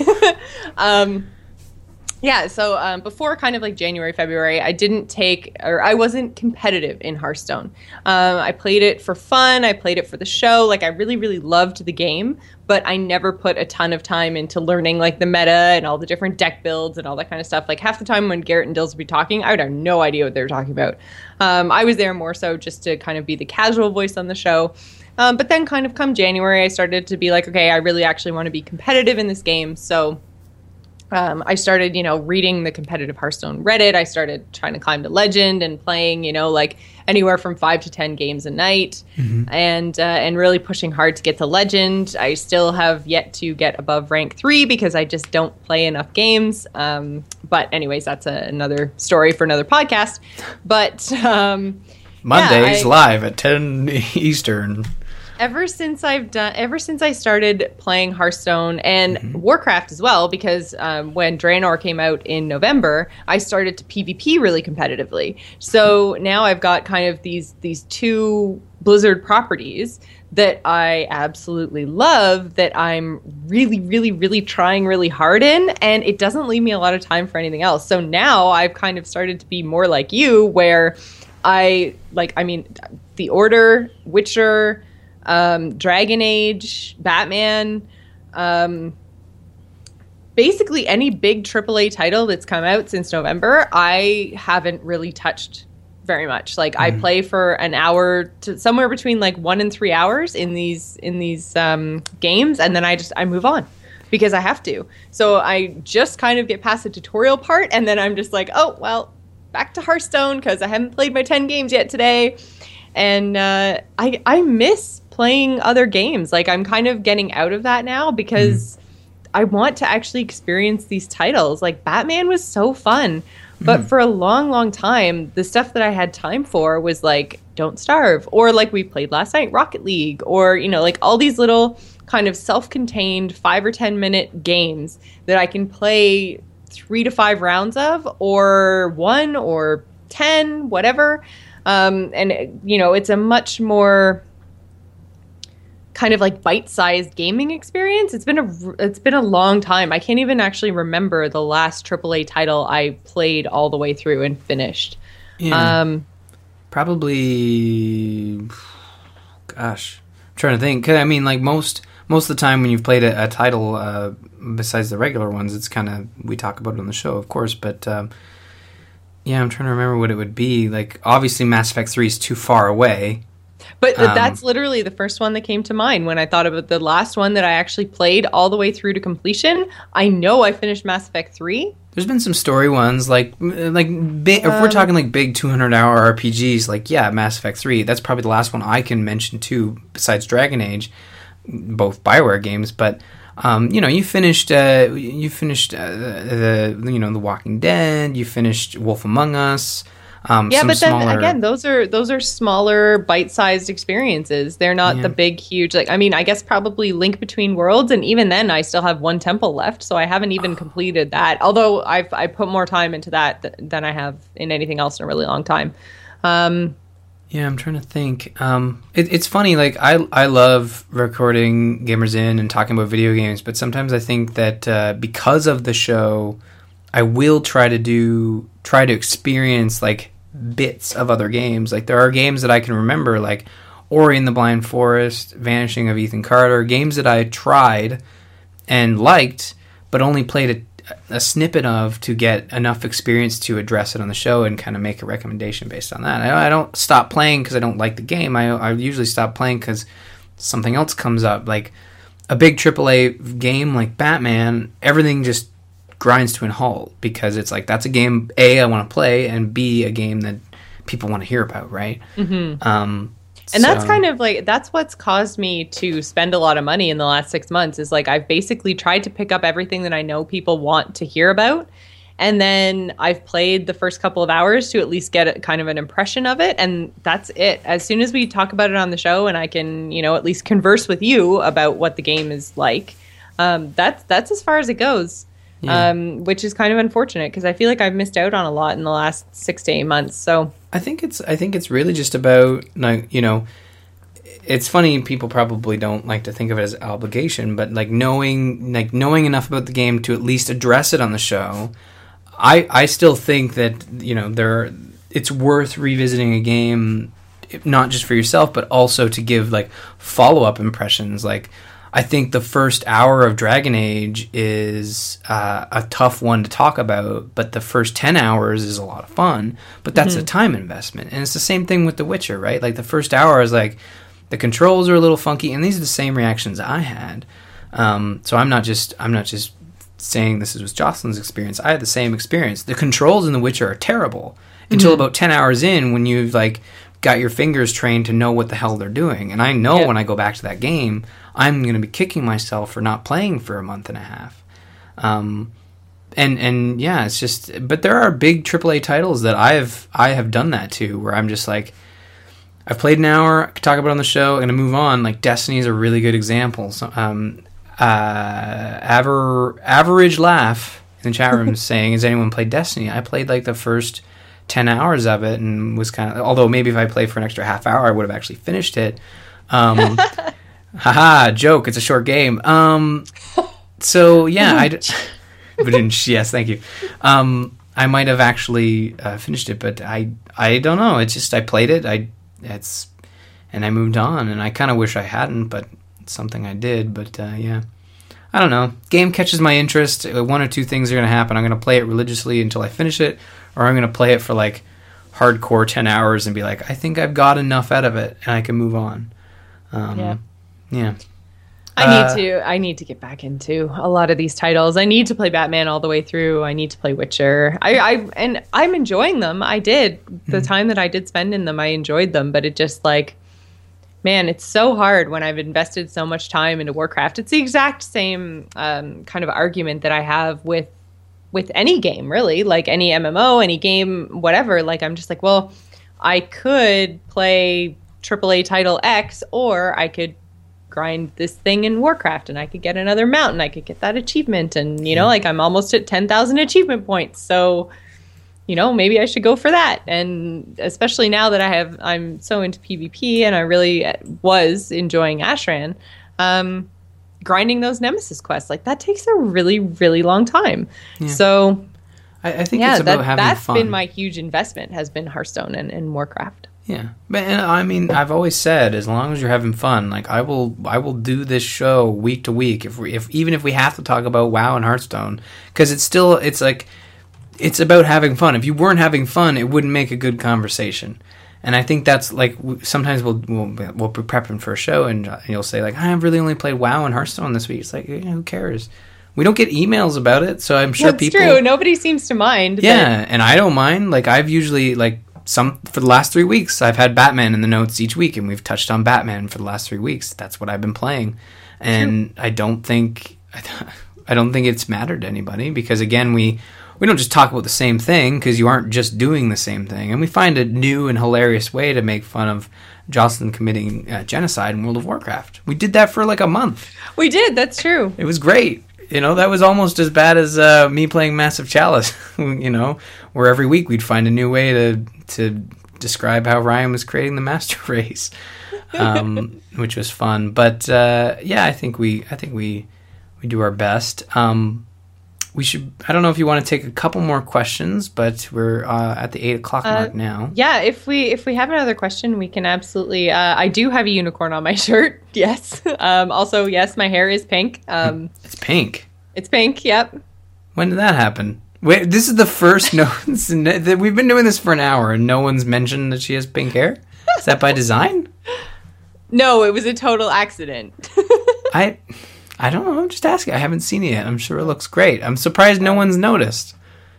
Yeah, so before kind of like January, February, I wasn't competitive in Hearthstone. I played it for fun. I played it for the show. Like, I really, really loved the game, but I never put a ton of time into learning like the meta and all the different deck builds and all that kind of stuff. Like, half the time when Garrett and Dills would be talking, I would have no idea what they were talking about. I was there more so just to kind of be the casual voice on the show. But then kind of come January, I started to be like, okay, I really actually want to be competitive in this game. So I started, reading the competitive Hearthstone Reddit. I started trying to climb to Legend and playing, like anywhere from 5 to 10 games a night, and really pushing hard to get to Legend. I still have yet to get above rank 3 because I just don't play enough games. But anyways, that's another story for another podcast. But Mondays live at 10 Eastern. Ever since I started playing Hearthstone and Warcraft as well, because when Draenor came out in November, I started to PvP really competitively. So now I've got kind of these two Blizzard properties that I absolutely love, that I'm really, really, really trying really hard in, and it doesn't leave me a lot of time for anything else. So now I've kind of started to be more like you, where The Order, Witcher, Dragon Age, Batman, basically any big AAA title that's come out since November, I haven't really touched very much. Like I play for an hour to somewhere between like 1 and 3 hours in these games, and then I move on because I have to. So I just kind of get past the tutorial part, and then I'm just like, oh well, back to Hearthstone because I haven't played my 10 games yet today, and I miss playing other games. Like I'm kind of getting out of that now because I want to actually experience these titles. Like Batman was so fun, but for a long, long time, the stuff that I had time for was like Don't Starve, or like we played last night, Rocket League, or like all these little kind of self-contained 5 or 10 minute games that I can play 3 to 5 rounds of, or 1 or 10, whatever. And it's a much more kind of like bite-sized gaming experience. It's been a long time. I can't even actually remember the last AAA title I played all the way through and finished. Yeah. Probably, gosh, I'm trying to think. 'Cause I mean, like most of the time when you've played a title, besides the regular ones, it's kind of, we talk about it on the show, of course, but yeah, I'm trying to remember what it would be. Like, obviously Mass Effect 3 is too far away. But that's literally the first one that came to mind when I thought about the last one that I actually played all the way through to completion. I know I finished Mass Effect 3. There's been some story ones, like big, if we're talking like big 200-hour RPGs, like, yeah, Mass Effect 3, that's probably the last one I can mention too, besides Dragon Age, both BioWare games. But you finished The Walking Dead, you finished Wolf Among Us. Yeah, but then again, those are smaller, bite-sized experiences. They're not the big, huge. Like, I mean, I guess probably Link Between Worlds, and even then, I still have one temple left, so I haven't even completed that. Although I put more time into that than I have in anything else in a really long time. Yeah, I'm trying to think. It's funny. Like I love recording Gamers In and talking about video games, but sometimes I think that because of the show, I will try to experience like bits of other games. Like there are games that I can remember, like Ori and the Blind Forest, Vanishing of Ethan Carter, games that I tried and liked, but only played a snippet of to get enough experience to address it on the show and kind of make a recommendation based on that. I don't stop playing because I don't like the game. I usually stop playing because something else comes up. Like a big AAA game like Batman, everything just grinds to a halt because it's like, that's a game A, I want to play, and B, a game that people want to hear about, right? Mm-hmm. And that's kind of like, that's what's caused me to spend a lot of money in the last 6 months, is like I've basically tried to pick up everything that I know people want to hear about, and then I've played the first couple of hours to at least get a kind of an impression of it, and that's it. As soon as we talk about it on the show and I can, at least converse with you about what the game is like, that's as far as it goes. Yeah. Which is kind of unfortunate because I feel like I've missed out on a lot in the last 6 to 8 months. So I think it's really just about, like, it's funny, people probably don't like to think of it as obligation, but like knowing enough about the game to at least address it on the show. I still think that it's worth revisiting a game, not just for yourself, but also to give like follow-up impressions. Like, I think the first hour of Dragon Age is a tough one to talk about, but the first 10 hours is a lot of fun, but that's a time investment. And it's the same thing with The Witcher, right? Like the first hour is like, the controls are a little funky, and these are the same reactions I had. So I'm not just saying this was Jocelyn's experience. I had the same experience. The controls in The Witcher are terrible until about 10 hours in, when you've like got your fingers trained to know what the hell they're doing. And I know when I go back to that game, I'm going to be kicking myself for not playing for a month and a half. And yeah, it's just, but there are big AAA titles that I have done that to, where I'm just like, I've played an hour, I could talk about it on the show, I'm going to move on. Like Destiny is a really good example. So, average laugh in the chat room saying, has anyone played Destiny? I played like the first 10 hours of it and was kind of, although maybe if I played for an extra half hour, I would have actually finished it. Haha, joke, it's a short game. So yeah, yes, thank you. I might have actually finished it, but I don't know. It's just, I played it, and I moved on, and I kind of wish I hadn't, but it's something I did. But yeah, I don't know. Game catches my interest. One or two things are going to happen. I'm going to play it religiously until I finish it, or I'm going to play it for like hardcore 10 hours and be like, I think I've got enough out of it, and I can move on. Yeah. I need to get back into a lot of these titles. I need to play Batman all the way through. I need to play Witcher. And I'm enjoying them. I did. The time that I did spend in them, I enjoyed them. But it just like, man, it's so hard when I've invested so much time into Warcraft. It's the exact same kind of argument that I have with any game, really. Like any MMO, any game, whatever. Like I'm just like, well, I could play AAA title X, or I could grind this thing in Warcraft and I could get another mountain. I could get that achievement, and like I'm almost at 10,000 achievement points. So, maybe I should go for that. And especially now that I'm so into PvP and I really was enjoying Ashran, grinding those Nemesis quests, like that takes a really, really long time. Yeah. So I think it's about having that's fun. been my huge investment, has been Hearthstone and Warcraft. Yeah, but I mean, I've always said, as long as you're having fun, like I will do this show week to week, even if we have to talk about WoW and Hearthstone, because it's about having fun. If you weren't having fun, it wouldn't make a good conversation. And I think that's like, sometimes we'll be prepping for a show and you'll say like, I've really only played WoW and Hearthstone this week. It's like, who cares? We don't get emails about it, so I'm sure people. That's true. Nobody seems to mind. Yeah, and I don't mind. Like I've usually for the last 3 weeks, I've had Batman in the notes each week, and we've touched on Batman for the last 3 weeks. That's what I've been playing, and I don't think it's mattered to anybody, because again, we don't just talk about the same thing, because you aren't just doing the same thing, and we find a new and hilarious way to make fun of Jocelyn committing genocide in World of Warcraft. We did that for like a month. We did. That's true. It was great. That was almost as bad as me playing Massive Chalice, where every week we'd find a new way to describe how Ryan was creating the master race, which was fun. But yeah, I think we do our best. We should. I don't know if you want to take a couple more questions, but we're at the 8 o'clock mark now. Yeah, if we have another question, we can absolutely. I do have a unicorn on my shirt. Yes. Also, yes, my hair is pink. It's pink. It's pink. Yep. When did that happen? Wait, this is the first we've been doing this for an hour, and no one's mentioned that she has pink hair. Is that by design? No, it was a total accident. I don't know. I'm just asking. I haven't seen it yet. I'm sure it looks great. I'm surprised no one's noticed.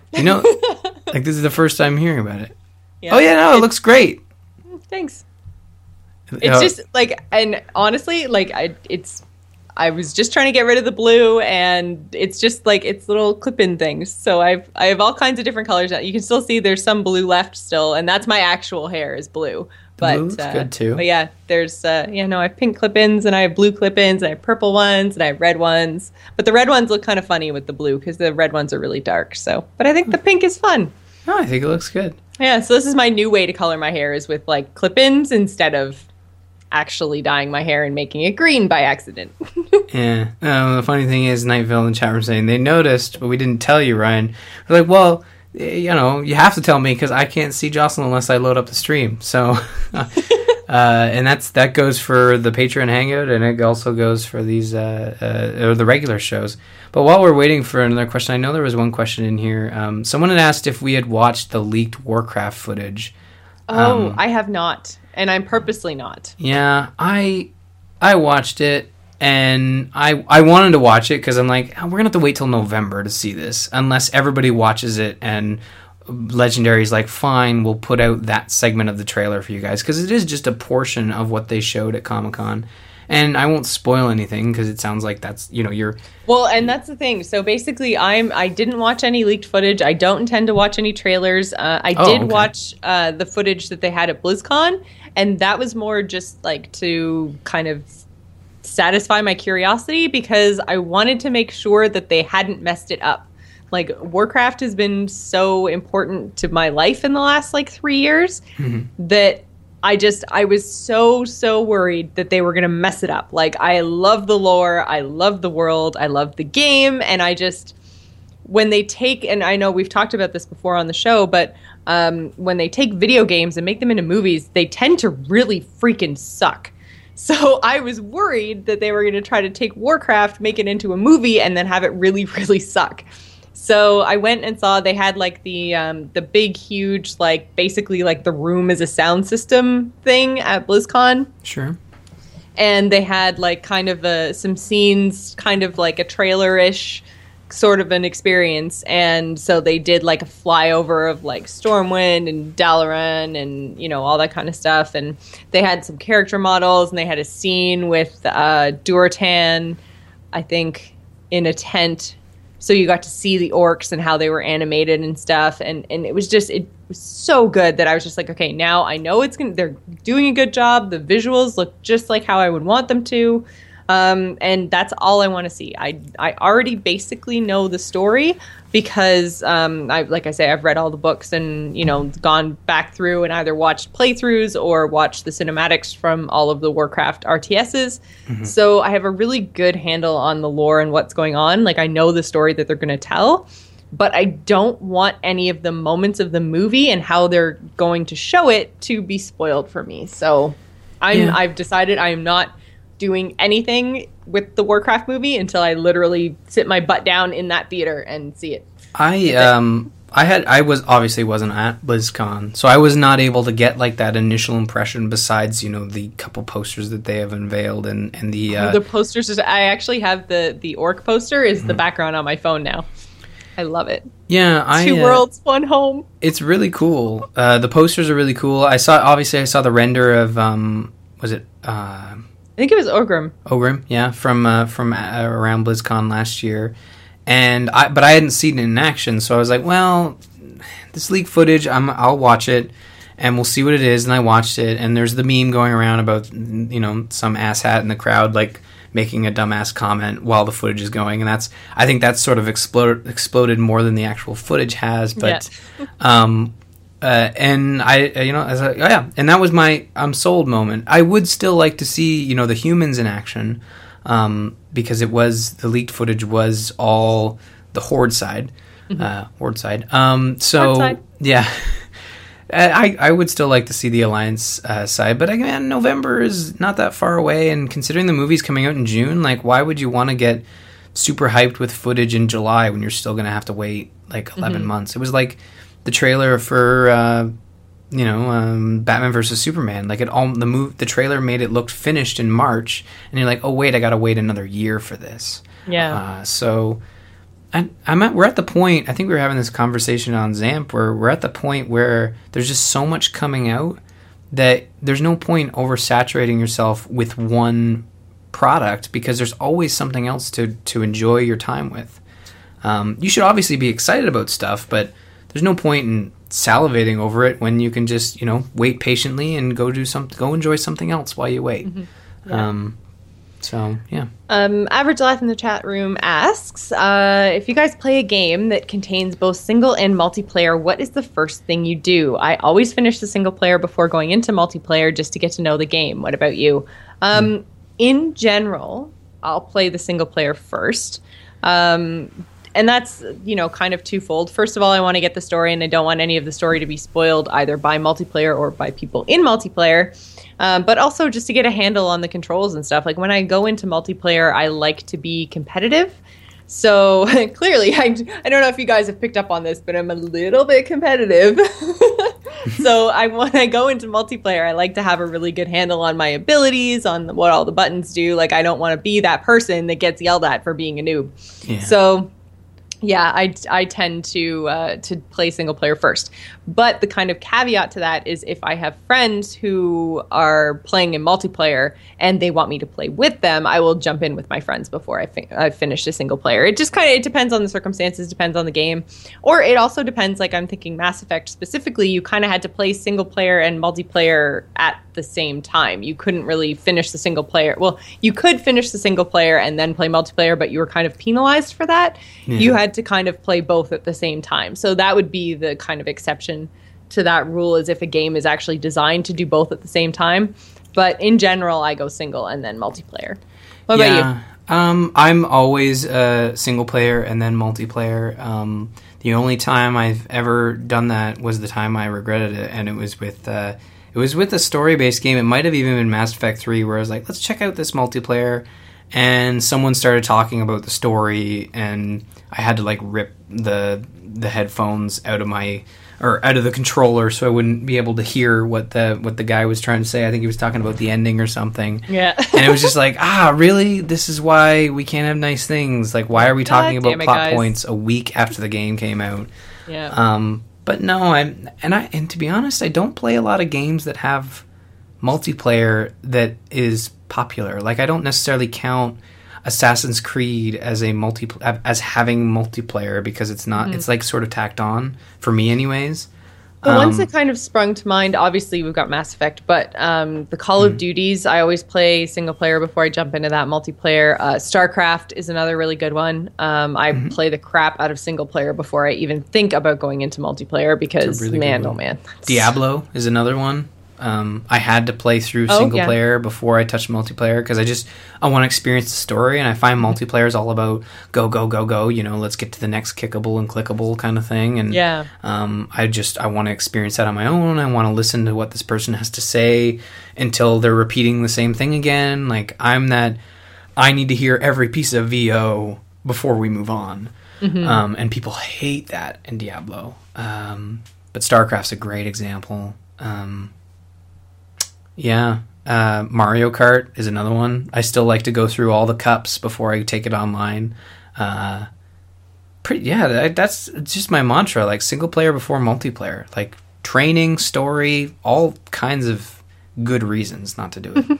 Like this is the first time hearing about it. Yeah, it looks great. Thanks. It's just like, and honestly, like I was just trying to get rid of the blue, and it's just like it's little clip-in things. So I have all kinds of different colors. You can still see there's some blue left still, and that's my actual hair is blue. But blue's good too. But yeah, there's I have pink clip-ins, and I have blue clip-ins, and I have purple ones, and I have red ones. But the red ones look kind of funny with the blue, because the red ones are really dark. So, but I think the pink is fun. Oh, I think it looks good. Yeah, so this is my new way to color my hair, is with like clip-ins instead of actually dyeing my hair and making it green by accident. Yeah. The funny thing is, Nightville in the chat room saying they noticed, but we didn't tell you, Ryan. We're like, well, you have to tell me, because I can't see Jocelyn unless I load up the stream. So, and that goes for the Patreon Hangout, and it also goes for these or the regular shows. But while we're waiting for another question, I know there was one question in here. Someone had asked if we had watched the leaked Warcraft footage. I have not, and I'm purposely not. Yeah, I watched it, And I wanted to watch it because I'm like, we're gonna have to wait till November to see this, unless everybody watches it and Legendary's like, fine, we'll put out that segment of the trailer for you guys, because it is just a portion of what they showed at Comic-Con. And I won't spoil anything because it sounds like that's, you're... Well, and that's the thing. So basically, I didn't watch any leaked footage. I don't intend to watch any trailers. I did watch the footage that they had at BlizzCon, and that was more just like to kind of satisfy my curiosity, because I wanted to make sure that they hadn't messed it up. Like, Warcraft has been so important to my life in the last, 3 years that I was so worried that they were going to mess it up. Like, I love the lore, I love the world, I love the game, and when they take, and I know we've talked about this before on the show, but when they take video games and make them into movies, they tend to really freaking suck. So I was worried that they were going to try to take Warcraft, make it into a movie, and then have it really, really suck. So I went and saw they had the big, huge, basically the room as a sound system thing at BlizzCon. Sure. And they had kind of some scenes, kind of like a trailer-ish sort of an experience. And so they did a flyover of Stormwind and Dalaran and, all that kind of stuff. And they had some character models, and they had a scene with Durotan, I think, in a tent. So you got to see the orcs and how they were animated and stuff. And it was so good that I was just like, okay, now I know they're doing a good job. The visuals look just like how I would want them to. And that's all I want to see. I already basically know the story because, I've read all the books and, gone back through and either watched playthroughs or watched the cinematics from all of the Warcraft RTSs. Mm-hmm. So I have a really good handle on the lore and what's going on. I know the story that they're going to tell, but I don't want any of the moments of the movie and how they're going to show it to be spoiled for me. So I've decided I am not doing anything with the Warcraft movie until I literally sit my butt down in that theater and see it. I wasn't at BlizzCon, so I was not able to get that initial impression besides, the couple posters that they have unveiled and the posters. I actually have the orc poster is the background on my phone now. I love it. Yeah, Two worlds, one home. It's really cool. The posters are really cool. I saw the render of was it I think it was Ogrim. Ogrim, yeah, from around BlizzCon last year, but I hadn't seen it in action, so I was like, well, this leaked footage, I'll watch it, and we'll see what it is. And I watched it, and there's the meme going around about some asshat in the crowd making a dumbass comment while the footage is going, and I think that's sort of exploded more than the actual footage has, but. Yeah. And I was like, oh yeah, and that was my I'm sold moment. I would still like to see, the humans in action, because the leaked footage was all the Horde side, Horde side. So Horde side. Yeah, I would still like to see the Alliance side, but again, November is not that far away, and considering the movie's coming out in June, why would you want to get super hyped with footage in July when you're still going to have to wait 11 months? It was the trailer for Batman versus Superman, the trailer made it look finished in March, and you're like, oh wait, I gotta wait another year for this. Yeah. So we're at the point, I think we were having this conversation on Zamp, where we're at the point where there's just so much coming out that there's no point oversaturating yourself with one product, because there's always something else to enjoy your time with. You should obviously be excited about stuff, but there's no point in salivating over it when you can just, wait patiently and go enjoy something else while you wait. Mm-hmm. Yeah. So, yeah. Average Life in the chat room asks, if you guys play a game that contains both single and multiplayer, what is the first thing you do? I always finish the single player before going into multiplayer just to get to know the game. What about you? In general, I'll play the single player first. And that's, kind of twofold. First of all, I want to get the story, and I don't want any of the story to be spoiled either by multiplayer or by people in multiplayer. But also just to get a handle on the controls and stuff. When I go into multiplayer, I like to be competitive. So clearly, I don't know if you guys have picked up on this, but I'm a little bit competitive. So when I go into multiplayer, I like to have a really good handle on my abilities, on what all the buttons do. Like, I don't want to be that person that gets yelled at for being a noob. Yeah. So yeah, I tend to play single player first. But the kind of caveat to that is if I have friends who are playing in multiplayer and they want me to play with them, I will jump in with my friends before I finish a single player. It just it depends on the circumstances, depends on the game. Or it also depends, like I'm thinking Mass Effect specifically, you kind of had to play single player and multiplayer at the same time. You couldn't really finish the single player. Well, you could finish the single player and then play multiplayer, but you were kind of penalized for that. Yeah. You had to kind of play both at the same time. So that would be the kind of exception to that rule, is if a game is actually designed to do both at the same time. But in general, I go single and then multiplayer. What about you? I'm always single player and then multiplayer. The only time I've ever done that was the time I regretted it, and it was with a story-based game. It might have even been Mass Effect 3, where I was like, let's check out this multiplayer, and someone started talking about the story, and I had to like rip the headphones out of the controller so I wouldn't be able to hear what the guy was trying to say. I think he was talking about the ending or something. Yeah. And it was just like, really? This is why we can't have nice things? Like, why are we talking about plot points a week after the game came out? Yeah. But no, and to be honest, I don't play a lot of games that have multiplayer that is popular. Like, I don't necessarily count Assassin's Creed as having multiplayer, because it's not. It's like sort of tacked on for me, anyways. The ones that kind of sprung to mind, obviously we've got Mass Effect, but the Call of Duties, I always play single player before I jump into that multiplayer. StarCraft is another really good one. I play the crap out of single player before I even think about going into multiplayer, because really man. Diablo is another one. I had to play through single player before I touched multiplayer, because I want to experience the story, and I find multiplayer is all about go, let's get to the next kickable and clickable kind of thing. And I want to experience that on my own. I want to listen to what this person has to say until they're repeating the same thing again. Like, I need to hear every piece of VO before we move on. And people hate that in Diablo. But StarCraft's a great example. Mario Kart is another one. I still like to go through all the cups before I take it online. That's just my mantra. Like, single player before multiplayer. Like, training, story, all kinds of good reasons not to do it.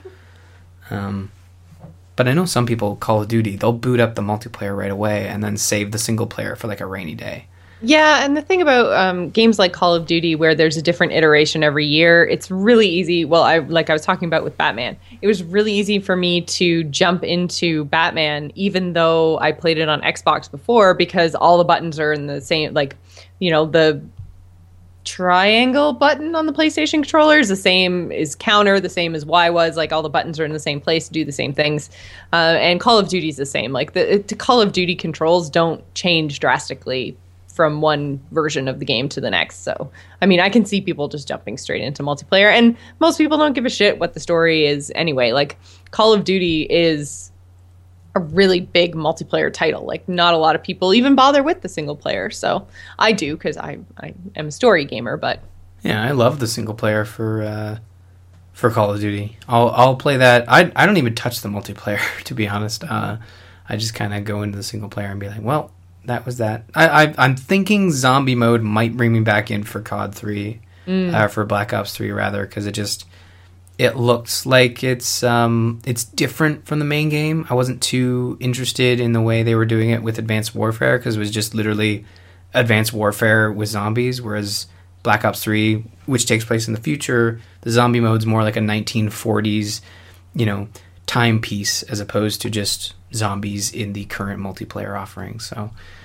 But I know some people, Call of Duty, they'll boot up the multiplayer right away and then save the single player for like a rainy day. Yeah, and the thing about games like Call of Duty, where there's a different iteration every year, it's really easy. Well, I was talking about with Batman, it was really easy for me to jump into Batman, even though I played it on Xbox before, because all the buttons are in the same, like, the triangle button on the PlayStation controller is the same as counter, the same as Y was. Like, all the buttons are in the same place to do the same things. And Call of Duty is the same. Like, the Call of Duty controls don't change drastically from one version of the game to the next. So, I mean, I can see people just jumping straight into multiplayer, and most people don't give a shit what the story is anyway. Like, Call of Duty is a really big multiplayer title. Like, not a lot of people even bother with the single player. So I do, because I am a story gamer, but yeah, I love the single player for Call of Duty. I'll play that. I don't even touch the multiplayer, to be honest. I just kind of go into the single player and be like, well, that was that. I'm thinking zombie mode might bring me back in for COD 3, for Black Ops 3 rather, because it looks like it's different from the main game. I wasn't too interested in the way they were doing it with Advanced Warfare, because it was just literally Advanced Warfare with zombies, whereas Black Ops 3, which takes place in the future, the zombie mode's more like a 1940s, timepiece, as opposed to just zombies in the current multiplayer offering. So,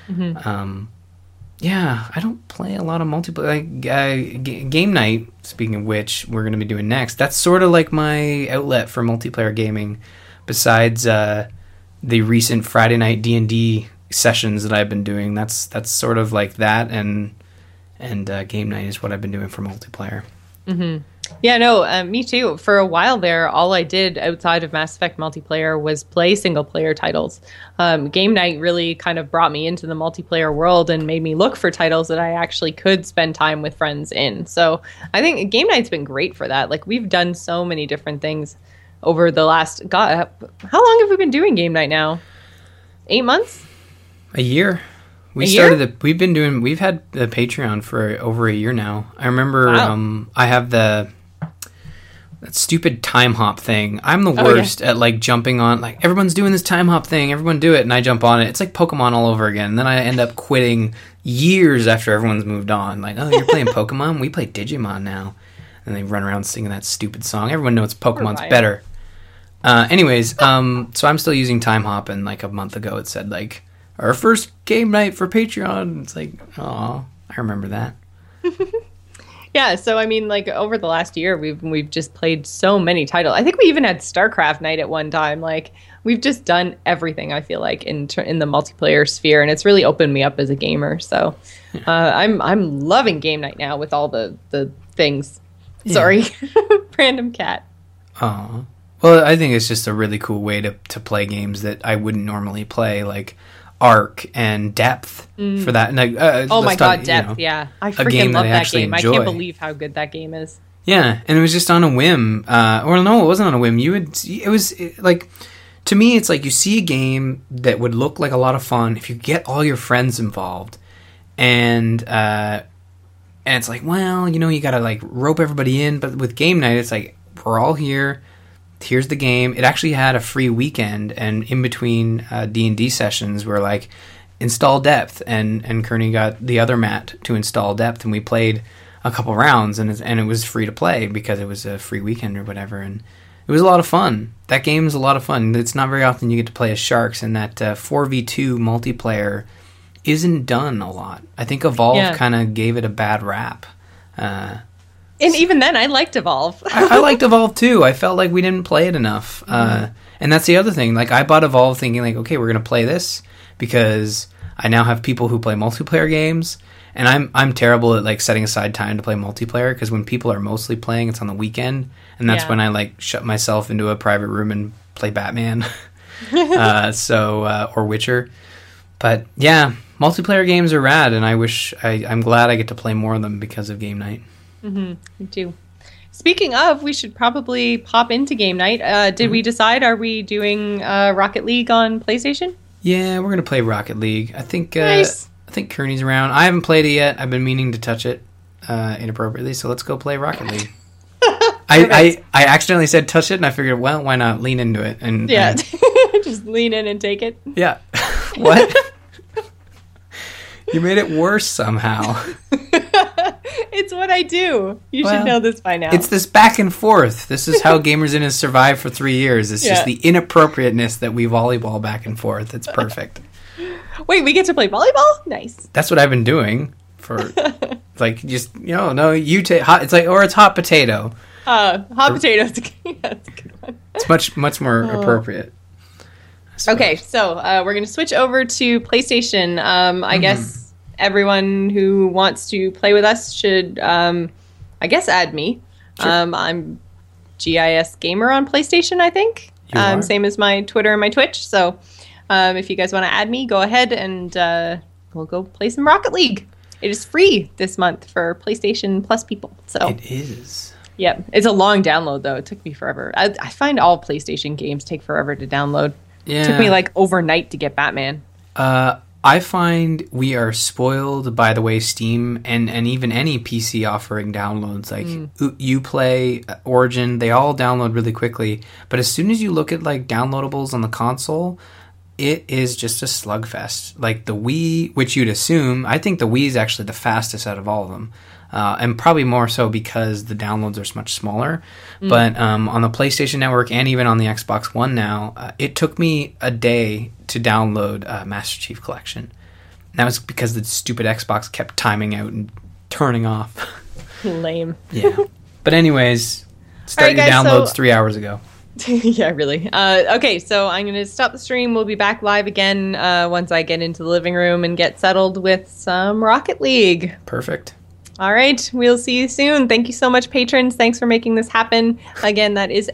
I don't play a lot of multiplayer. Game night, speaking of which, we're going to be doing next. That's sort of like my outlet for multiplayer gaming, besides the recent Friday night D&D sessions that I've been doing. That's sort of like that, and game night is what I've been doing for multiplayer. Yeah, no, me too. For a while there, all I did outside of Mass Effect multiplayer was play single player titles. Game night really kind of brought me into the multiplayer world and made me look for titles that I actually could spend time with friends in. So I think game night's been great for that. Like, we've done so many different things over the last, God, how long have we been doing game night now? 8 months? A year. We've had the Patreon for over a year now. I remember I have that stupid time hop thing. I'm the worst at like jumping on, like everyone's doing this time hop thing, everyone do it, and I jump on it. It's like Pokemon all over again. And then I end up quitting years after everyone's moved on. Like, oh, you're playing Pokemon? We play Digimon now. And they run around singing that stupid song. Everyone knows Pokemon's better. Anyways, so I'm still using time hop, and like a month ago it said like, our first game night for Patreon. It's like, oh, I remember that. Yeah, so I mean, like over the last year, we've just played so many titles. I think we even had StarCraft night at one time. Like, we've just done everything. I feel like in the multiplayer sphere, and it's really opened me up as a gamer. So, I'm loving game night now with all the things. Yeah. Sorry, random cat. Oh, well, I think it's just a really cool way to play games that I wouldn't normally play, like Arc and Depth for that. And oh my god, Depth! Yeah, I freaking love that game. Enjoy. I can't believe how good that game is. Yeah, and it was just on a whim. Or no, it wasn't on a whim. It was like, to me, it's like you see a game that would look like a lot of fun if you get all your friends involved, and it's like, well, you gotta like rope everybody in. But with game night, it's like we're all here. Here's the game. It actually had a free weekend, and in between D&D sessions, we're like, install Depth, and Kearney got the other Matt to install Depth, and we played a couple rounds, and it was free to play because it was a free weekend or whatever, and it was a lot of fun. That game's a lot of fun. It's not very often you get to play as Sharks, and that 4v2 multiplayer isn't done a lot. I think Evolve kind of gave it a bad rap. And even then, I liked Evolve. I liked Evolve too. I felt like we didn't play it enough. And that's the other thing. Like, I bought Evolve thinking like, okay, we're going to play this because I now have people who play multiplayer games. And I'm terrible at like setting aside time to play multiplayer because when people are mostly playing, it's on the weekend. And that's when I like shut myself into a private room and play Batman. Or Witcher. But yeah, multiplayer games are rad. And I'm glad I get to play more of them because of game night. Me too. Speaking of, we should probably pop into game night. Did we decide, are we doing Rocket League on PlayStation? Yeah, we're going to play Rocket League. I think nice. I think Kearney's around. I haven't played it yet. I've been meaning to touch it inappropriately, so let's go play Rocket League. I accidentally said touch it, and I figured, well, why not lean into it? And just lean in and take it. Yeah. What? You made it worse somehow. It's what I do. You should know this by now. It's this back and forth. This is how Gamers In has survived for 3 years. It's just the inappropriateness that we volleyball back and forth. It's perfect. Wait, we get to play volleyball? Nice. That's what I've been doing for, like, just, no, you take hot. It's like, or it's hot potato. Hot potato. That's a good one. It's much more appropriate. Okay, so we're going to switch over to PlayStation. I guess everyone who wants to play with us should, I guess, add me. Sure. I'm GIS Gamer on PlayStation, I think. Same as my Twitter and my Twitch. So if you guys want to add me, go ahead and we'll go play some Rocket League. It is free this month for PlayStation Plus people. So it is. Yeah, it's a long download, though. It took me forever. I find all PlayStation games take forever to download. Yeah. It took me like overnight to get Batman. I find we are spoiled by the way Steam and even any PC offering downloads, like Uplay, Origin, they all download really quickly. But as soon as you look at like downloadables on the console, it is just a slugfest. Like the Wii, which you'd assume, I think the Wii is actually the fastest out of all of them. And probably more so because the downloads are much smaller. But on the PlayStation Network and even on the Xbox One now, it took me a day to download Master Chief Collection. And that was because the stupid Xbox kept timing out and turning off. Lame. Yeah. But anyways, start your downloads 3 hours ago. Yeah, really. Okay, so I'm going to stop the stream. We'll be back live again once I get into the living room and get settled with some Rocket League. Perfect. All right. We'll see you soon. Thank you so much, patrons. Thanks for making this happen. Again, that is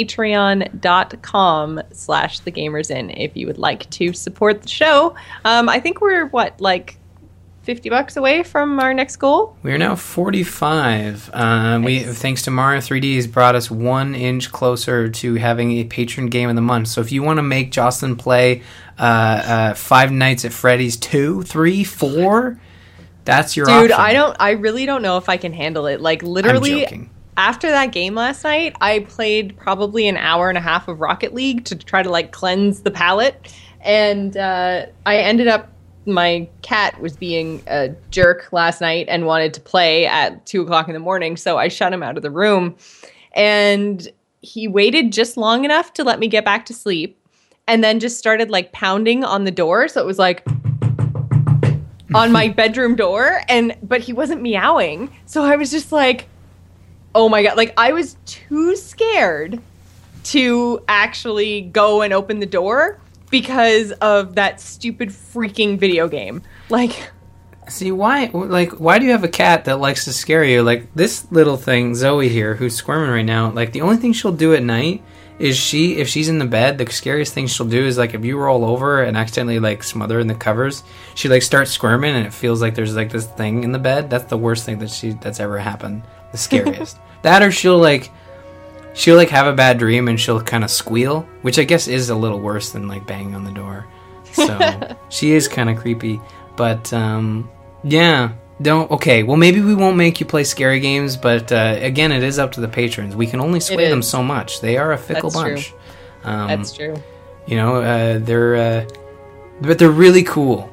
patreon.com/thegamersin if you would like to support the show. I think we're, like $50 away from our next goal? We are now 45. Thanks to Mario 3D, has brought us 1 inch closer to having a patron game of the month. So if you want to make Jocelyn play Five Nights at Freddy's 2, 3, 4... That's your Dude, option. I really don't know if I can handle it. Like, literally, after that game last night, I played probably an hour and a half of Rocket League to try to, like, cleanse the palate. And I ended up, my cat was being a jerk last night and wanted to play at 2 o'clock in the morning. So I shut him out of the room. And he waited just long enough to let me get back to sleep. And then just started, like, pounding on the door. So it was like... on my bedroom door, but he wasn't meowing. So I was just like, oh my God. Like, I was too scared to actually go and open the door because of that stupid freaking video game. Like, see, why do you have a cat that likes to scare you? Like, this little thing, Zoe here, who's squirming right now, like, the only thing she'll do at night is if she's in the bed, the scariest thing she'll do is, like, if you roll over and accidentally, like, smother in the covers, she, like, starts squirming and it feels like there's, like, this thing in the bed. That's the worst thing that's ever happened. The scariest. That, or she'll have a bad dream and she'll kind of squeal, which I guess is a little worse than, like, banging on the door. So she is kind of creepy. But, yeah. Okay, well, maybe we won't make you play scary games, but again, it is up to the patrons. We can only sway them so much. They are a fickle bunch. True. That's true. You know, they're really cool.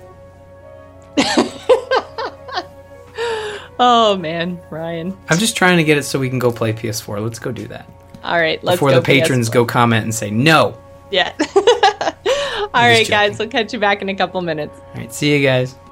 Oh man, Ryan. I'm just trying to get it so we can go play PS4. Let's go do that. All right, let's go. Before the patrons go comment and say no. Yeah. All right, guys, we'll catch you back in a couple minutes. All right, see you guys.